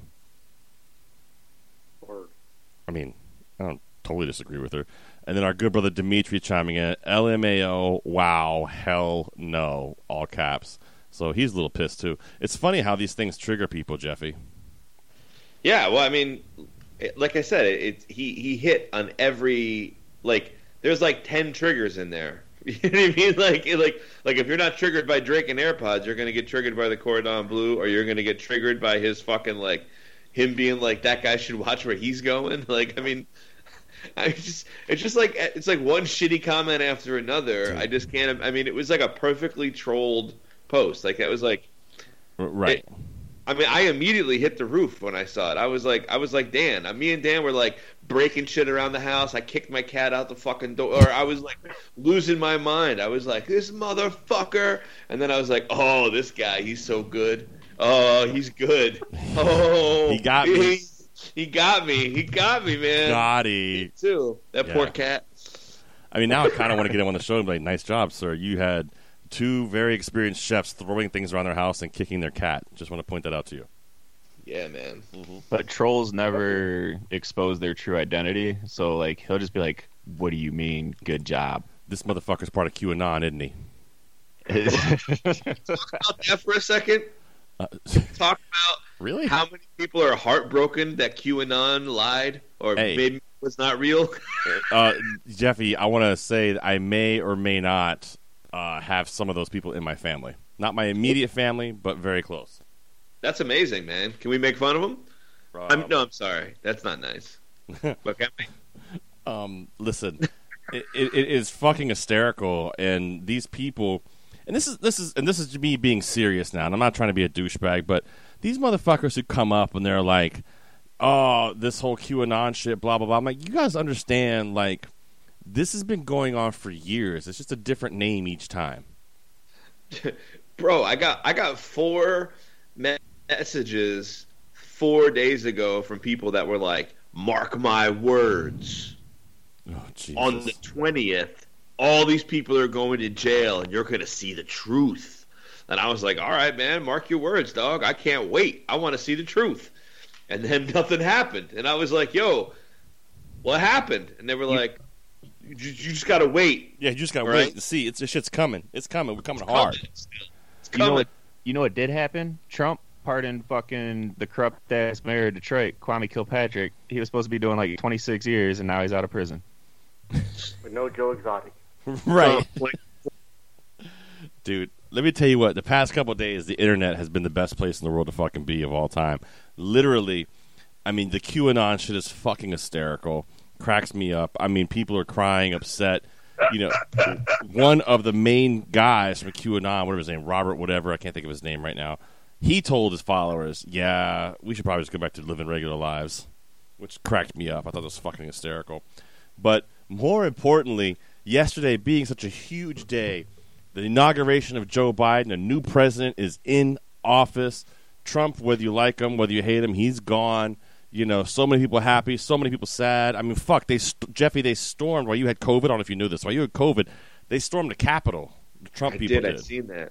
I don't totally disagree with her. And then our good brother Dimitri chiming in, LMAO, wow, hell no, all caps. So he's a little pissed too. It's funny how these things trigger people, Jeffy. Yeah, well, like I said, he hit on every, like, there's like 10 triggers in there. You know what I mean? Like if you're not triggered by Drake and AirPods, you're going to get triggered by the Cordon Bleu, or you're going to get triggered by his fucking, like, him being like, that guy should watch where he's going. Like, it's just like, it's like one shitty comment after another. I just can't. It was like a perfectly trolled post. Like, it was like, right. I immediately hit the roof when I saw it. I was like, Dan. Me and Dan were like breaking shit around the house. I kicked my cat out the fucking door. Or I was like losing my mind. I was like, this motherfucker. And then I was like, oh, this guy, he's so good. Oh, he's good. Oh, he got me. He got me, man. Gotti. Me too. That poor cat. Now I kind of want to get him on the show and be like, nice job, sir. You had two very experienced chefs throwing things around their house and kicking their cat. Just want to point that out to you. Yeah, man. Mm-hmm. But trolls never expose their true identity. So, like, he'll just be like, what do you mean, good job? This motherfucker's part of QAnon, isn't he? Talk about that for a second. Talk about really how many people are heartbroken that QAnon lied or maybe was not real. Jeffy, I want to say that I may or may not have some of those people in my family. Not my immediate family, but very close. That's amazing, man. Can we make fun of them? I'm sorry. That's not nice. But can we? Listen, it is fucking hysterical, and these people. And this is me being serious now, and I'm not trying to be a douchebag, but these motherfuckers who come up and they're like, oh, this whole QAnon shit, blah, blah, blah. I'm like, you guys understand, like, this has been going on for years. It's just a different name each time. Bro, I got 4 messages 4 days ago from people that were like, mark my words. Oh, Jesus. On the 20th. All these people are going to jail, and you're going to see the truth. And I was like, all right, man, mark your words, dog. I can't wait. I want to see the truth. And then nothing happened. And I was like, yo, what happened? And they were like, you just got to wait. Yeah, you just got to wait to see. This shit's coming. It's coming. We're coming hard. It's coming. You know what did happen? Trump pardoned fucking the corrupt-ass mayor of Detroit, Kwame Kilpatrick. He was supposed to be doing like 26 years, and now he's out of prison. But no Joe Exotic. Right. Dude, let me tell you what. The past couple of days, the internet has been the best place in the world to fucking be of all time. Literally, the QAnon shit is fucking hysterical. Cracks me up. People are crying, upset. One of the main guys from QAnon, whatever his name, Robert whatever, I can't think of his name right now, he told his followers, yeah, we should probably just go back to living regular lives, which cracked me up. I thought it was fucking hysterical. But more importantly, yesterday being such a huge day, the inauguration of Joe Biden, a new president is in office. Trump, whether you like him, whether you hate him, he's gone. You know, so many people happy, so many people sad. I mean, fuck, Jeffy, they stormed while you had COVID. I don't know if you knew this. While you had COVID, they stormed the Capitol. The Trump people did. I've seen that.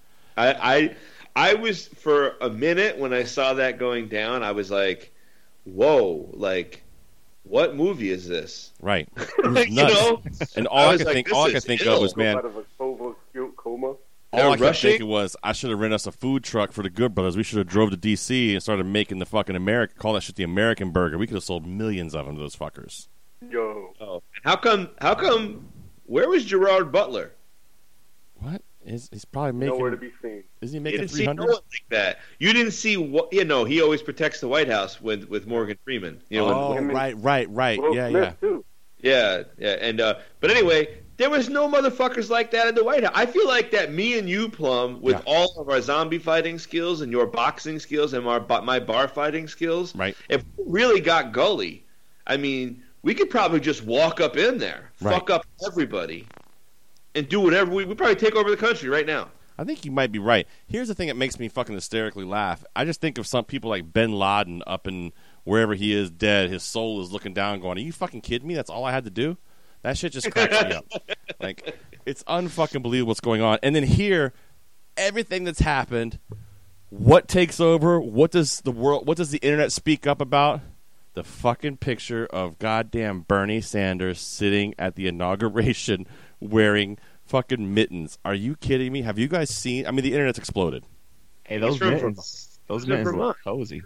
I was, for a minute when I saw that going down, I was like, whoa, like, what movie is this? Right. Like, you know? And all I could think of was, man, Out of a coma. all I kept thinking was, I should have rented us a food truck for the Good Brothers. We should have drove to D.C. and started making the fucking call that shit the American burger. We could have sold millions of them to those fuckers. Yo. Oh, how come? Where was Gerard Butler? What? He's probably making Nowhere to be seen. Is he You making didn't see no 300? one like that. You didn't see what he always protects the White House with Morgan Freeman. You know, Right. Will Yeah. Smith, too. Yeah. And but anyway, there was no motherfuckers like that in the White House. I feel like that me and you, Plum, with all of our zombie fighting skills and your boxing skills and my bar fighting skills, right? If we really got gully, I mean, we could probably just walk up in there, fuck up everybody, and do whatever. We probably take over the country right now. I think you might be right. Here's the thing that makes me fucking hysterically laugh. I just think of some people like Bin Laden up in wherever he is dead. His soul is looking down going, are you fucking kidding me? That's all I had to do? That shit just cracks me up. Like, it's unfucking believable what's going on. And then here, everything that's happened, what takes over? What does the internet speak up about? The fucking picture of goddamn Bernie Sanders sitting at the inauguration wearing fucking mittens. Are you kidding me? Have you guys seen? I mean, the internet's exploded. Hey, those mittens look cozy.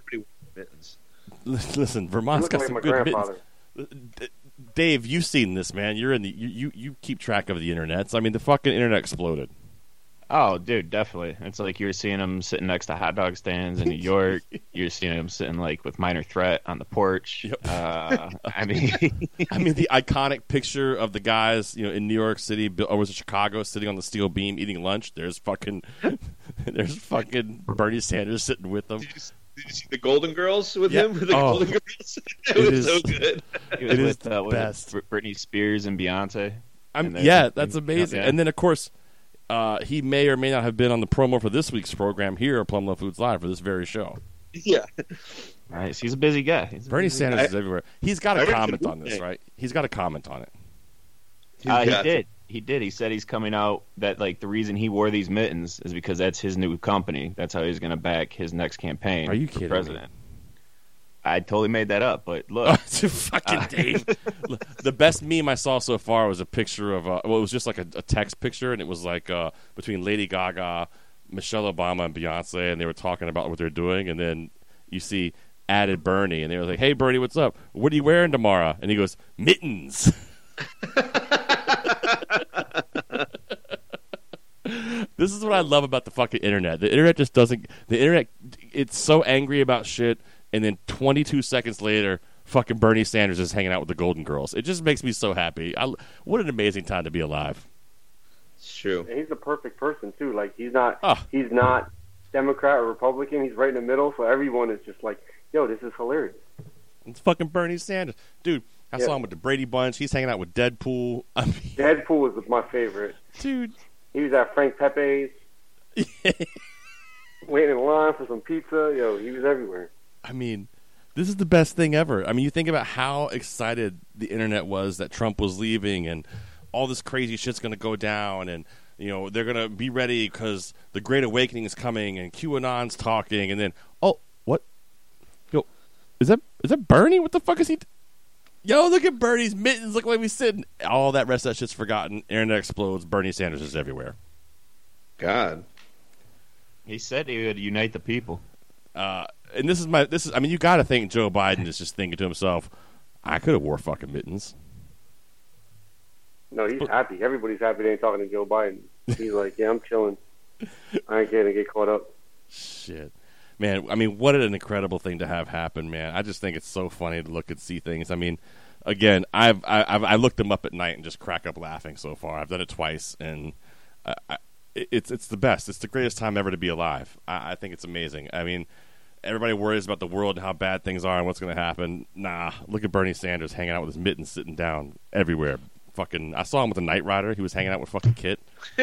Listen, Vermont's got some good mittens. Dave, you've seen this, man. You're in the you keep track of the internet. I mean, the fucking internet exploded. Oh, dude, definitely. It's like you're seeing them sitting next to hot dog stands in New York. You're seeing them sitting like with Minor Threat on the porch. Yep. I mean, the iconic picture of the guys, in New York City, or was it Chicago, sitting on the steel beam eating lunch. There's fucking Bernie Sanders sitting with them. Did you see the Golden Girls with him? The Golden Girls. It was so good. It is the best. Britney Spears and Beyonce. That's amazing. Yeah. And then, of course, he may or may not have been on the promo for this week's program here at Plum Love Foods Live for this very show. Yeah. Nice. He's a busy guy. Bernie Sanders is everywhere. He's got to comment on this, right? He's got to comment on it. He did. He said he's coming out that like the reason he wore these mittens is because that's his new company. That's how he's going to back his next campaign. Are you for kidding president. me? I totally made that up, but look. Fucking Dave. The best meme I saw so far was a picture of, it was just like a text picture, and it was like between Lady Gaga, Michelle Obama, and Beyonce, and they were talking about what they're doing, and then you see added Bernie, and they were like, hey, Bernie, what's up? What are you wearing tomorrow? And he goes, mittens. This is what I love about the fucking internet. The internet just doesn't. The internet, it's so angry about shit, and then 22 seconds later, fucking Bernie Sanders is hanging out with the Golden Girls. It just makes me so happy. What an amazing time to be alive. It's true. And he's the perfect person too. Like he's not Democrat or Republican. He's right in the middle. So everyone is just like, yo, this is hilarious. It's fucking Bernie Sanders, dude. I saw him with the Brady Bunch. He's hanging out with Deadpool. I mean, Deadpool was my favorite, dude. He was at Frank Pepe's, waiting in line for some pizza. Yo, he was everywhere. I mean, this is the best thing ever. I mean, you think about how excited the internet was that Trump was leaving and all this crazy shit's going to go down, and they're going to be ready because the Great Awakening is coming and QAnon's talking, and then what? Yo, is that Bernie? What the fuck is he? Yo, look at Bernie's mittens. Look like we sitting. All that rest of that shit's forgotten. Internet explodes. Bernie Sanders is everywhere. God. He said he would unite the people. And this is. I mean, you got to think Joe Biden is just thinking to himself, I could have wore fucking mittens. No, he's happy. Everybody's happy they ain't talking to Joe Biden. He's like, yeah, I'm chilling. I ain't gonna get caught up. Shit. Man, I mean, what an incredible thing to have happen, man. I just think it's so funny to look and see things. I mean, again, I looked them up at night and just crack up laughing so far. I've done it twice, and it's the best. It's the greatest time ever to be alive. I think it's amazing. I mean, everybody worries about the world and how bad things are and what's going to happen. Nah, look at Bernie Sanders hanging out with his mittens, sitting down everywhere. Fucking, I saw him with a Knight Rider. He was hanging out with fucking Kit.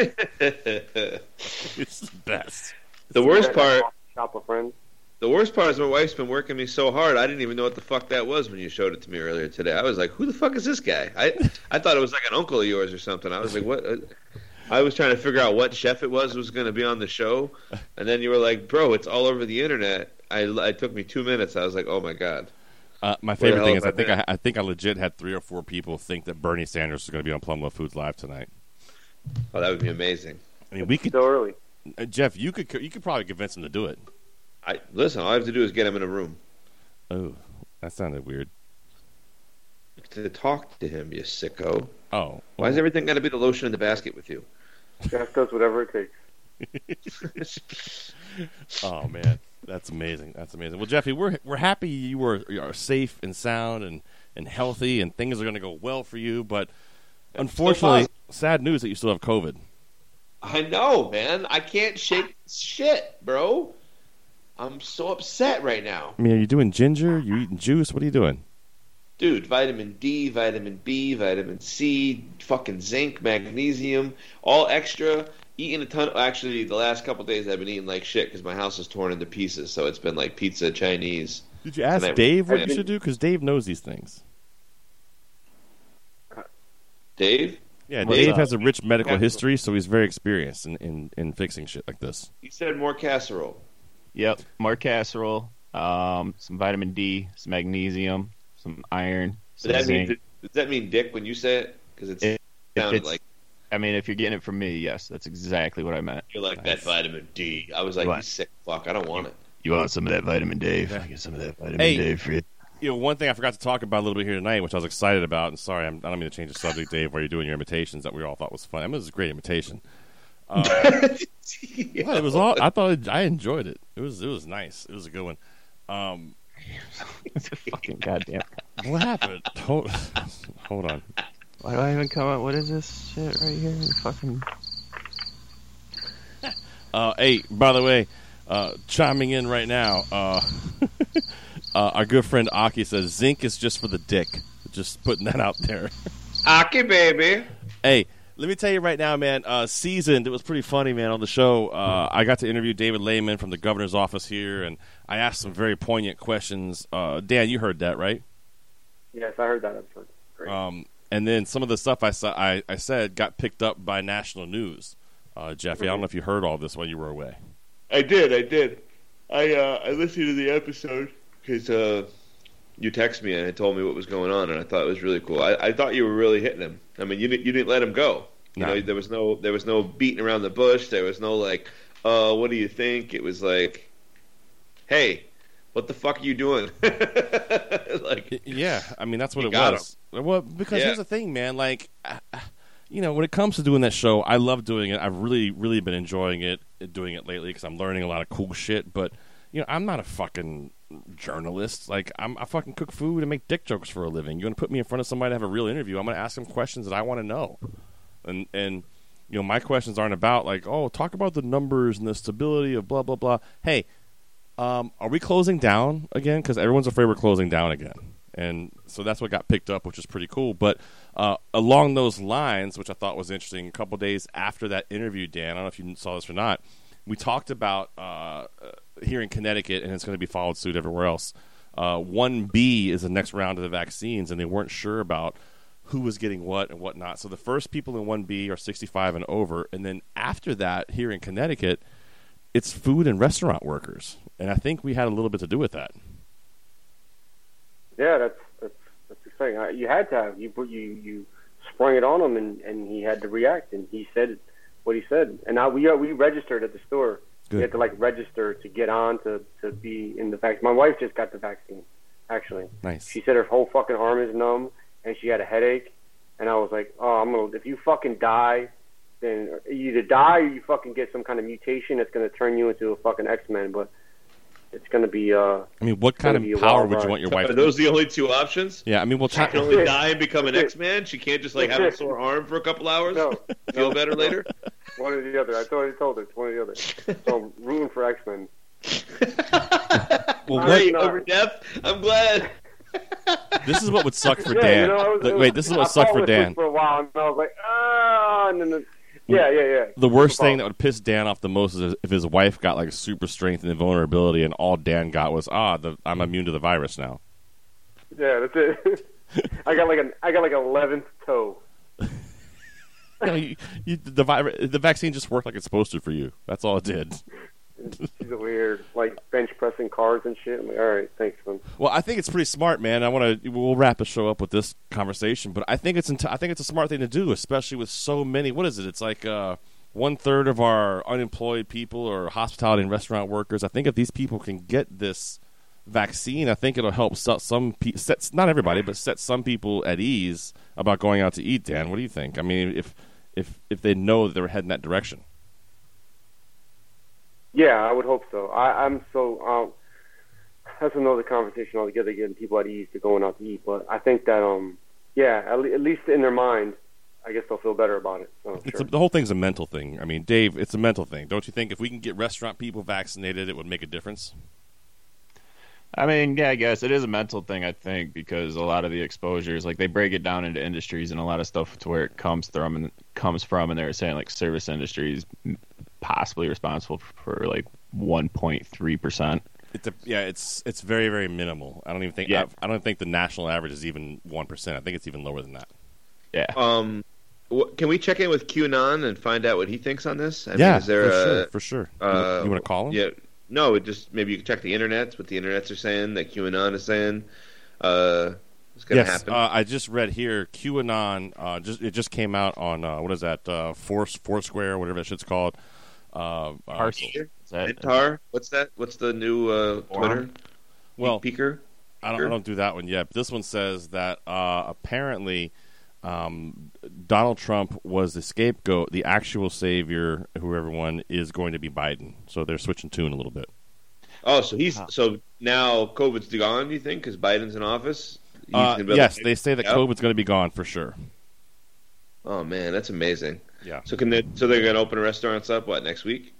It's the best. The worst part. Shop with friends. The worst part is my wife's been working me so hard. I didn't even know what the fuck that was when you showed it to me earlier today. I was like, "Who the fuck is this guy?" I thought it was like an uncle of yours or something. I was like, "What?" I was trying to figure out what chef it was going to be on the show, and then you were like, "Bro, it's all over the internet." It took me 2 minutes. I was like, "Oh my god." My favorite thing is I think I legit had 3 or 4 people think that Bernie Sanders is going to be on Plum Love Foods Live tonight. Oh, that would be amazing. I mean, we could. So early. Jeff, you could probably convince him to do it. Listen, all I have to do is get him in a room. Oh, that sounded weird. To talk to him, you sicko. Oh. Why is everything got to be the lotion in the basket with you? Jeff does whatever it takes. Oh, man. That's amazing. That's amazing. Well, Jeffy, we're happy you are safe and sound and healthy and things are going to go well for you, but unfortunately, sad news that you still have COVID. I know, man. I can't shake shit, bro. I'm so upset right now. I mean, are you doing ginger? You eating juice? What are you doing? Dude, vitamin D, vitamin B, vitamin C, fucking zinc, magnesium, all extra. Eating a ton. Actually, the last couple of days I've been eating like shit because my house is torn into pieces. So it's been like pizza, Chinese. Did you ask Dave what you should do? Because Dave knows these things. Dave? Yeah, Dave has a rich medical history, so he's very experienced in fixing shit like this. He said more casserole. Yep, more casserole, some vitamin D, some magnesium, some iron, some zinc. Does that mean dick when you say it? Because it sounded like... I mean, if you're getting it from me, yes, that's exactly what I meant. You're like, that vitamin D. I was like, you sick fuck, I don't want it. You want some of that vitamin Dave? I get some of that vitamin Dave for you. You know, one thing I forgot to talk about a little bit here tonight, which I was excited about, and sorry, I don't mean to change the subject, Dave, while you're doing your imitations that we all thought was fun. I mean, it was a great imitation. It was all. I thought I enjoyed it. It was nice. It was a good one. It's a fucking goddamn. What happened? Hold on. Why do I even come up? What is this shit right here? Fucking. Hey, by the way, chiming in right now. Our good friend Aki says zinc is just for the dick. Just putting that out there. Aki, baby. Hey, let me tell you right now, man. Seasoned, it was pretty funny, man. On the show, I got to interview David Lehman from the governor's office here, and I asked some very poignant questions. Dan, you heard that, right? Yes, I heard that episode. Great. And then some of the stuff I said got picked up by national news. Jeffy, I don't know if you heard all this while you were away. I did. I listened to the episode because you texted me and told me what was going on, and I thought it was really cool. I thought you were really hitting him. I mean, you didn't let him go. You know, there was no beating around the bush. There was no like, what do you think? It was like, hey, what the fuck are you doing? Like, yeah, I mean that's what it was. Well, because here's the thing, man. Like, you know, when it comes to doing that show, I love doing it. I've really, really been enjoying doing it lately because I'm learning a lot of cool shit. But you know, I'm not a fucking journalist. Like, I fucking cook food and make dick jokes for a living. You're gonna put me in front of somebody to have a real interview. I'm gonna ask them questions that I want to know, and you know, my questions aren't about like, oh, talk about the numbers and the stability of blah blah blah. Hey, are we closing down again? Because everyone's afraid we're closing down again. And so that's what got picked up, which is pretty cool. But along those lines, which I thought was interesting, a couple days after that interview, Dan, I don't know if you saw this or not, we talked about here in Connecticut, and it's going to be followed suit everywhere else. 1B is the next round of the vaccines, and they weren't sure about who was getting what and whatnot. So the first people in 1B are 65 and over. And then after that, here in Connecticut, it's food and restaurant workers. And I think we had a little bit to do with that. Yeah, that's exciting. You had to have you sprung it on him, and he had to react, and he said what he said. And now we registered at the store. Good. We had to like register to get on to be in the vaccine. My wife just got the vaccine, actually. Nice. She said her whole fucking arm is numb, and she had a headache. And I was like, oh, if you fucking die, then you either die or you fucking get some kind of mutation that's going to turn you into a fucking X-Men. But it's going to be. I mean, what kind of power would you want your wife to? Are those the only two options? Yeah, I mean, she can only die and become an X-Man. She can't just like have a sore arm for a couple hours. Feel better later. One or the other. I already told her it's one or the other. So I'm rooting for X-Men. Well, Great, over death. I'm glad. This is what would suck for Dan. This is what sucked for Dan. For a while, and I was like, and then yeah. The worst thing that would piss Dan off the most is if his wife got like super strength and invulnerability, and all Dan got was I'm immune to the virus now. Yeah, that's it. I got like an 11th toe. The vaccine just worked like it's supposed to for you. That's all it did. She's weird, like bench pressing cars and shit. I'm like, all right, thanks, man. Well, I think it's pretty smart, man. We'll wrap the show up with this conversation, but I think it's a smart thing to do, especially with so many. What is it? It's like 1/3 of our unemployed people are hospitality and restaurant workers. I think if these people can get this vaccine, I think it'll help some people. Not everybody, but set some people at ease about going out to eat. Dan, what do you think? I mean, if they know that they're heading that direction. Yeah, I would hope so. I'm so that's another conversation altogether, getting people at ease to going out to eat. But I think that at least in their mind, I guess they'll feel better about it. So, sure. The whole thing's a mental thing. I mean, Dave, it's a mental thing. Don't you think if we can get restaurant people vaccinated, it would make a difference? I mean, yeah, I guess it is a mental thing, I think, because a lot of the exposures, like they break it down into industries and a lot of stuff to where it comes from, and they're saying like service industries possibly responsible for like 1.3%. It's very, very minimal. I don't even think I don't think the national average is even 1%. I think it's even lower than that. Yeah. Can we check in with QAnon and find out what he thinks on this? I mean, is there for sure. You want to call him? Yeah. No, maybe you can check the internet, what the internets are saying, that QAnon is saying. It's going to happen. I just read here, QAnon, it just came out on, what is that, Foursquare, whatever that shit's called. Parcel. Tar? What's that? What's the new Twitter? Well, Peaker? I don't do that one yet. But this one says that apparently Donald Trump was the scapegoat. The actual savior, whoever won, is going to be Biden. So they're switching tune a little bit. Oh, so now COVID's gone, do you think, because Biden's in office? Yes, they say that COVID's going to be gone for sure. Oh man, that's amazing. Yeah. So they're going to open restaurants up next week?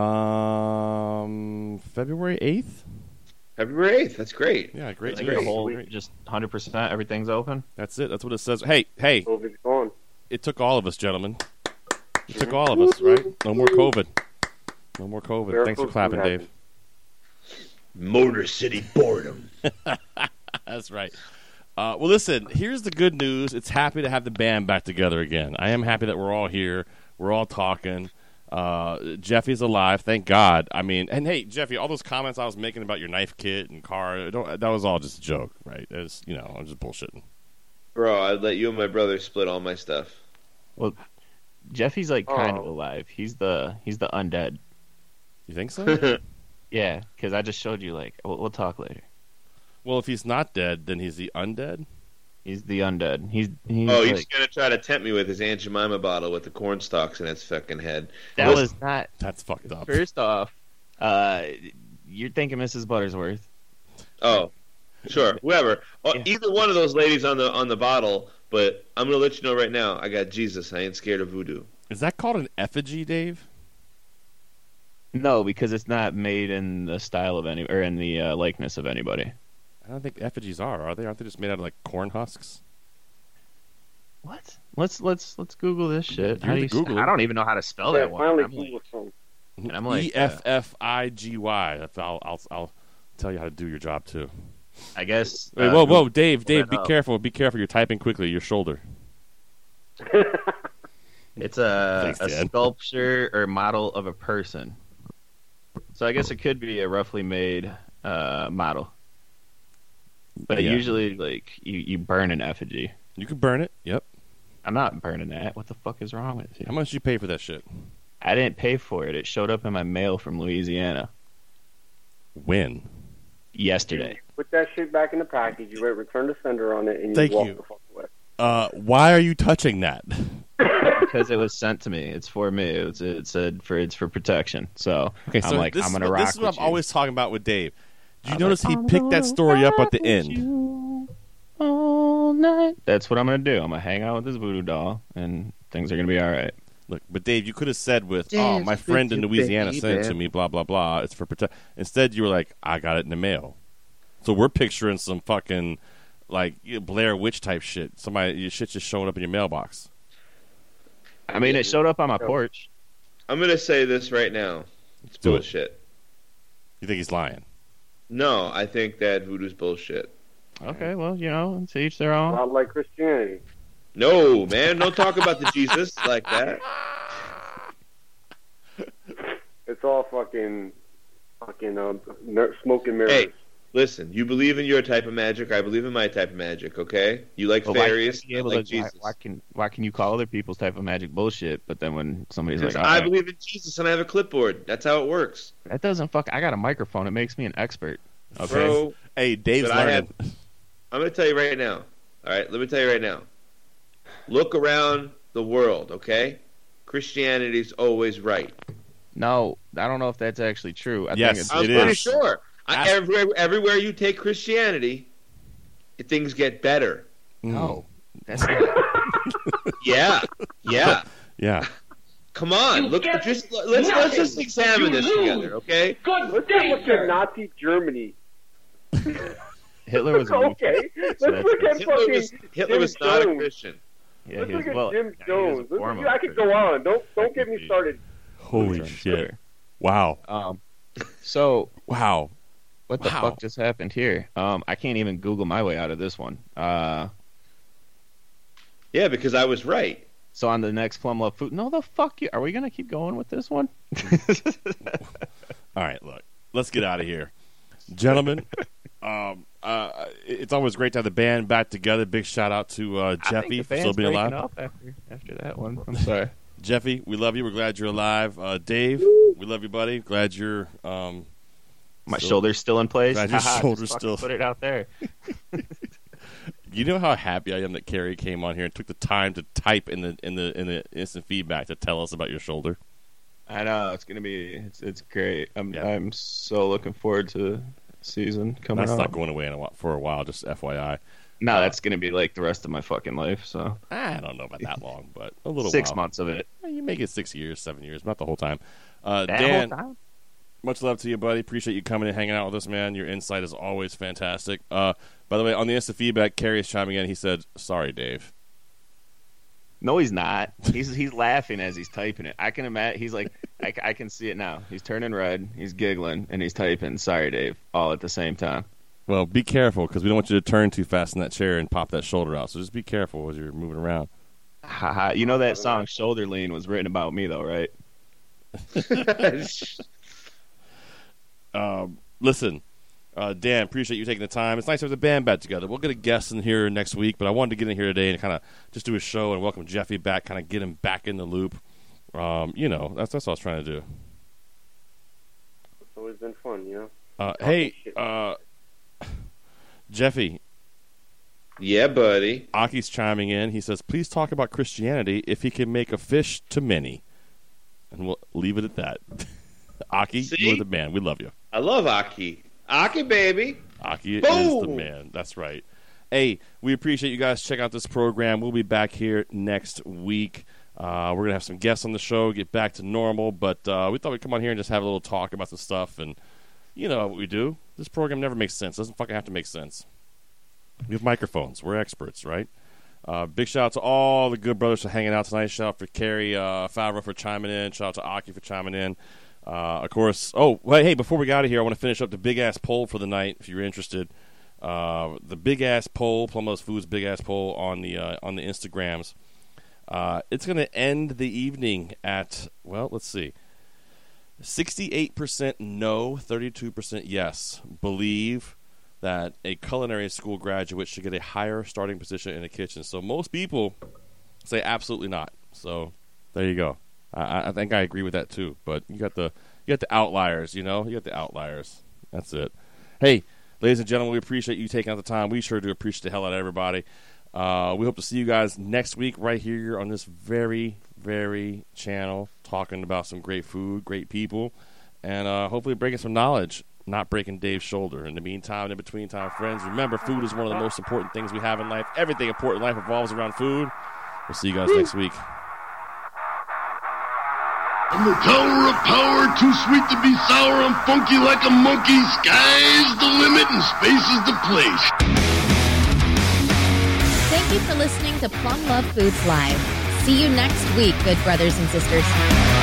February 8th. February 8th. That's great. Yeah, great. Like just 100%, everything's open. That's it. That's what it says. Hey. COVID's gone. It took all of us, gentlemen. It took all of us, right? No more COVID. No more COVID. Thanks for clapping, Dave. Motor City boredom. That's right. Well, listen, here's the good news. It's happy to have the band back together again. I am happy that we're all here. We're all talking. Jeffy's alive, thank God. I mean, and hey, Jeffy, all those comments I was making about your knife kit and car, that was all just a joke, right? I'm just bullshitting. Bro, I'd let you and my brother split all my stuff. Well, Jeffy's like kind of alive. He's the undead. You think so? Yeah, because I just showed you. Like, we'll talk later. Well, if he's not dead, then he's the undead? He's the undead. He's he's going to try to tempt me with his Aunt Jemima bottle with the corn stalks in its fucking head. Was not... That's fucked up. First off, you're thinking Mrs. Buttersworth. Oh, sure. Whoever. Yeah. Either one of those ladies on the bottle, but I'm going to let you know right now, I got Jesus. I ain't scared of voodoo. Is that called an effigy, Dave? No, because it's not made in the style of or in the likeness of anybody. I don't think effigies are they? Aren't they just made out of like corn husks? What? Let's Google this shit. How do you Google it? I don't even know how to spell that one. I'm like EFFIGY. I'll tell you how to do your job too. I guess. Wait, whoa, Dave, be careful. Be careful. You're typing quickly. Your shoulder. It's a sculpture or model of a person. So I guess it could be a roughly made model. But usually, like, you burn an effigy. You can burn it, yep. I'm not burning that. What the fuck is wrong with you? How much did you pay for that shit? I didn't pay for it. It showed up in my mail from Louisiana. When? Yesterday. You put that shit back in the package, you return the sender on it, and you walk the fuck away. Why are you touching that? Because it was sent to me. It's for me. It said it's for protection. So, okay, so I'm going to rock. This is what I'm always talking about with Dave. Did you notice he picked that story up at the end? All night. That's what I'm going to do. I'm going to hang out with this voodoo doll, and things are going to be all right. Look, but Dave, you could have said with, Dance my friend with in your Louisiana sent it to baby. me, blah, blah, blah. It's for protect. Instead, you were like, I got it in the mail. So we're picturing some fucking, like, Blair Witch type shit. Your shit just showing up in your mailbox. I mean, it showed up on my porch. I'm going to say this right now. It's Do it. bullshit. You think he's lying? No, I think that voodoo's bullshit. Okay, well, to each their own. Not like Christianity. No, man, don't talk about the Jesus like that. It's all fucking smoke and mirrors. Hey, listen, you believe in your type of magic. I believe in my type of magic. Okay, you like fairies. I like Jesus. Why can you call other people's type of magic bullshit? But then when somebody's like, I believe in Jesus and I have a clipboard. That's how it works. That doesn't I got a microphone. It makes me an expert. Okay. Bro, Hey, Dave's but learning. I'm going to tell you right now. All right, let me tell you right now. Look around the world. Okay, Christianity's always right. No, I don't know if that's actually true. I Yes, think it's I'm it pretty is. sure. Everywhere you take Christianity, things get better. No, that's Yeah. Yeah. Come on, let's just examine this together, okay? Let's look at Nazi Germany. Hitler was a Okay, let's look at fucking Hitler was Jim not a Jones. Christian. Yeah, Let's he was, look at well, Jim yeah, he was Jones. a form of I could go on. Don't get me started. Holy Lutheran, shit. sorry. Wow. So Wow. what the Wow. fuck just happened here? I can't even Google my way out of this one. Yeah, because I was right. So on the next Plum Love Food, no, the fuck you. Are we gonna keep going with this one? All right, look. Let's get out of here. Gentlemen, it's always great to have the band back together. Big shout out to Jeffy for still being alive. Up after that one. I'm sorry. Jeffy, we love you. We're glad you're alive. Dave, we love you, buddy. Glad you're My shoulder's still in place. Glad your Haha, shoulder's just still- fucking put it out there. You know how happy I am that Carrie came on here and took the time to type in the instant feedback to tell us about your shoulder. I know it's gonna be it's great. I'm so looking forward to season coming That's up. not going away for a while. Just FYI. No, that's gonna be like the rest of my fucking life. So I don't know about that long, but a little 6 while. months of it. You make it 6 years, 7 years, not the whole time. That Dan, whole time? much love to you, buddy. Appreciate you coming and hanging out with us, man. Your insight is always fantastic. By the way, on the instant feedback, Carrie is chiming in. He said, "Sorry, Dave." No, he's not. He's laughing as he's typing it. I can imagine. He's like, I can see it now. He's turning red. He's giggling and he's typing. Sorry, Dave. All at the same time. Well, be careful because we don't want you to turn too fast in that chair and pop that shoulder out. So just be careful as you're moving around. Haha. You know that song "Shoulder Lean" was written about me, though, right? Listen, Dan, appreciate you taking the time. It's nice to have the band back together. We'll get a guest in here next week, but I wanted to get in here today and kind of just do a show and welcome Jeffy back, kind of get him back in the loop. That's what I was trying to do. It's always been fun, Hey, Jeffy. Yeah, buddy. Aki's chiming in. He says, please talk about Christianity if he can make a fish to many. And we'll leave it at that. Aki, See? you're the man. We love you. I love Aki. Aki, baby. Aki is Boom! the man. That's right. Hey, we appreciate you guys checking out this program. We'll be back here next week. We're going to have some guests on the show, get back to normal. But we thought we'd come on here and just have a little talk about the stuff. And you know what we do. This program never makes sense. It doesn't fucking have to make sense. We have microphones. We're experts, right? Big shout out to all the good brothers for hanging out tonight. Shout out for Carrie Favreau for chiming in. Shout out to Aki for chiming in. Of course. Hey, before we get out of here, I want to finish up the big-ass poll for the night, if you're interested. The big-ass poll, Plum Loves Foods big-ass poll on the Instagrams. It's going to end the evening at, well, let's see. 68% no, 32% yes. Believe that a culinary school graduate should get a higher starting position in the kitchen. So most people say absolutely not. So there you go. I think I agree with that too. But you got the outliers, you know? You got the outliers. That's it. Hey, ladies and gentlemen, we appreciate you taking out the time. We sure do appreciate the hell out of everybody. We hope to see you guys next week right here on this very, very channel, talking about some great food, great people, and hopefully breaking some knowledge, not breaking Dave's shoulder. In the meantime, in between time, friends, remember, food is one of the most important things we have in life. Everything important in life revolves around food. We'll see you guys next week. From the tower of power, too sweet to be sour, I'm funky like a monkey. Sky's the limit and space is the place. Thank you for listening to Plum Love Foods Live. See you next week, good brothers and sisters.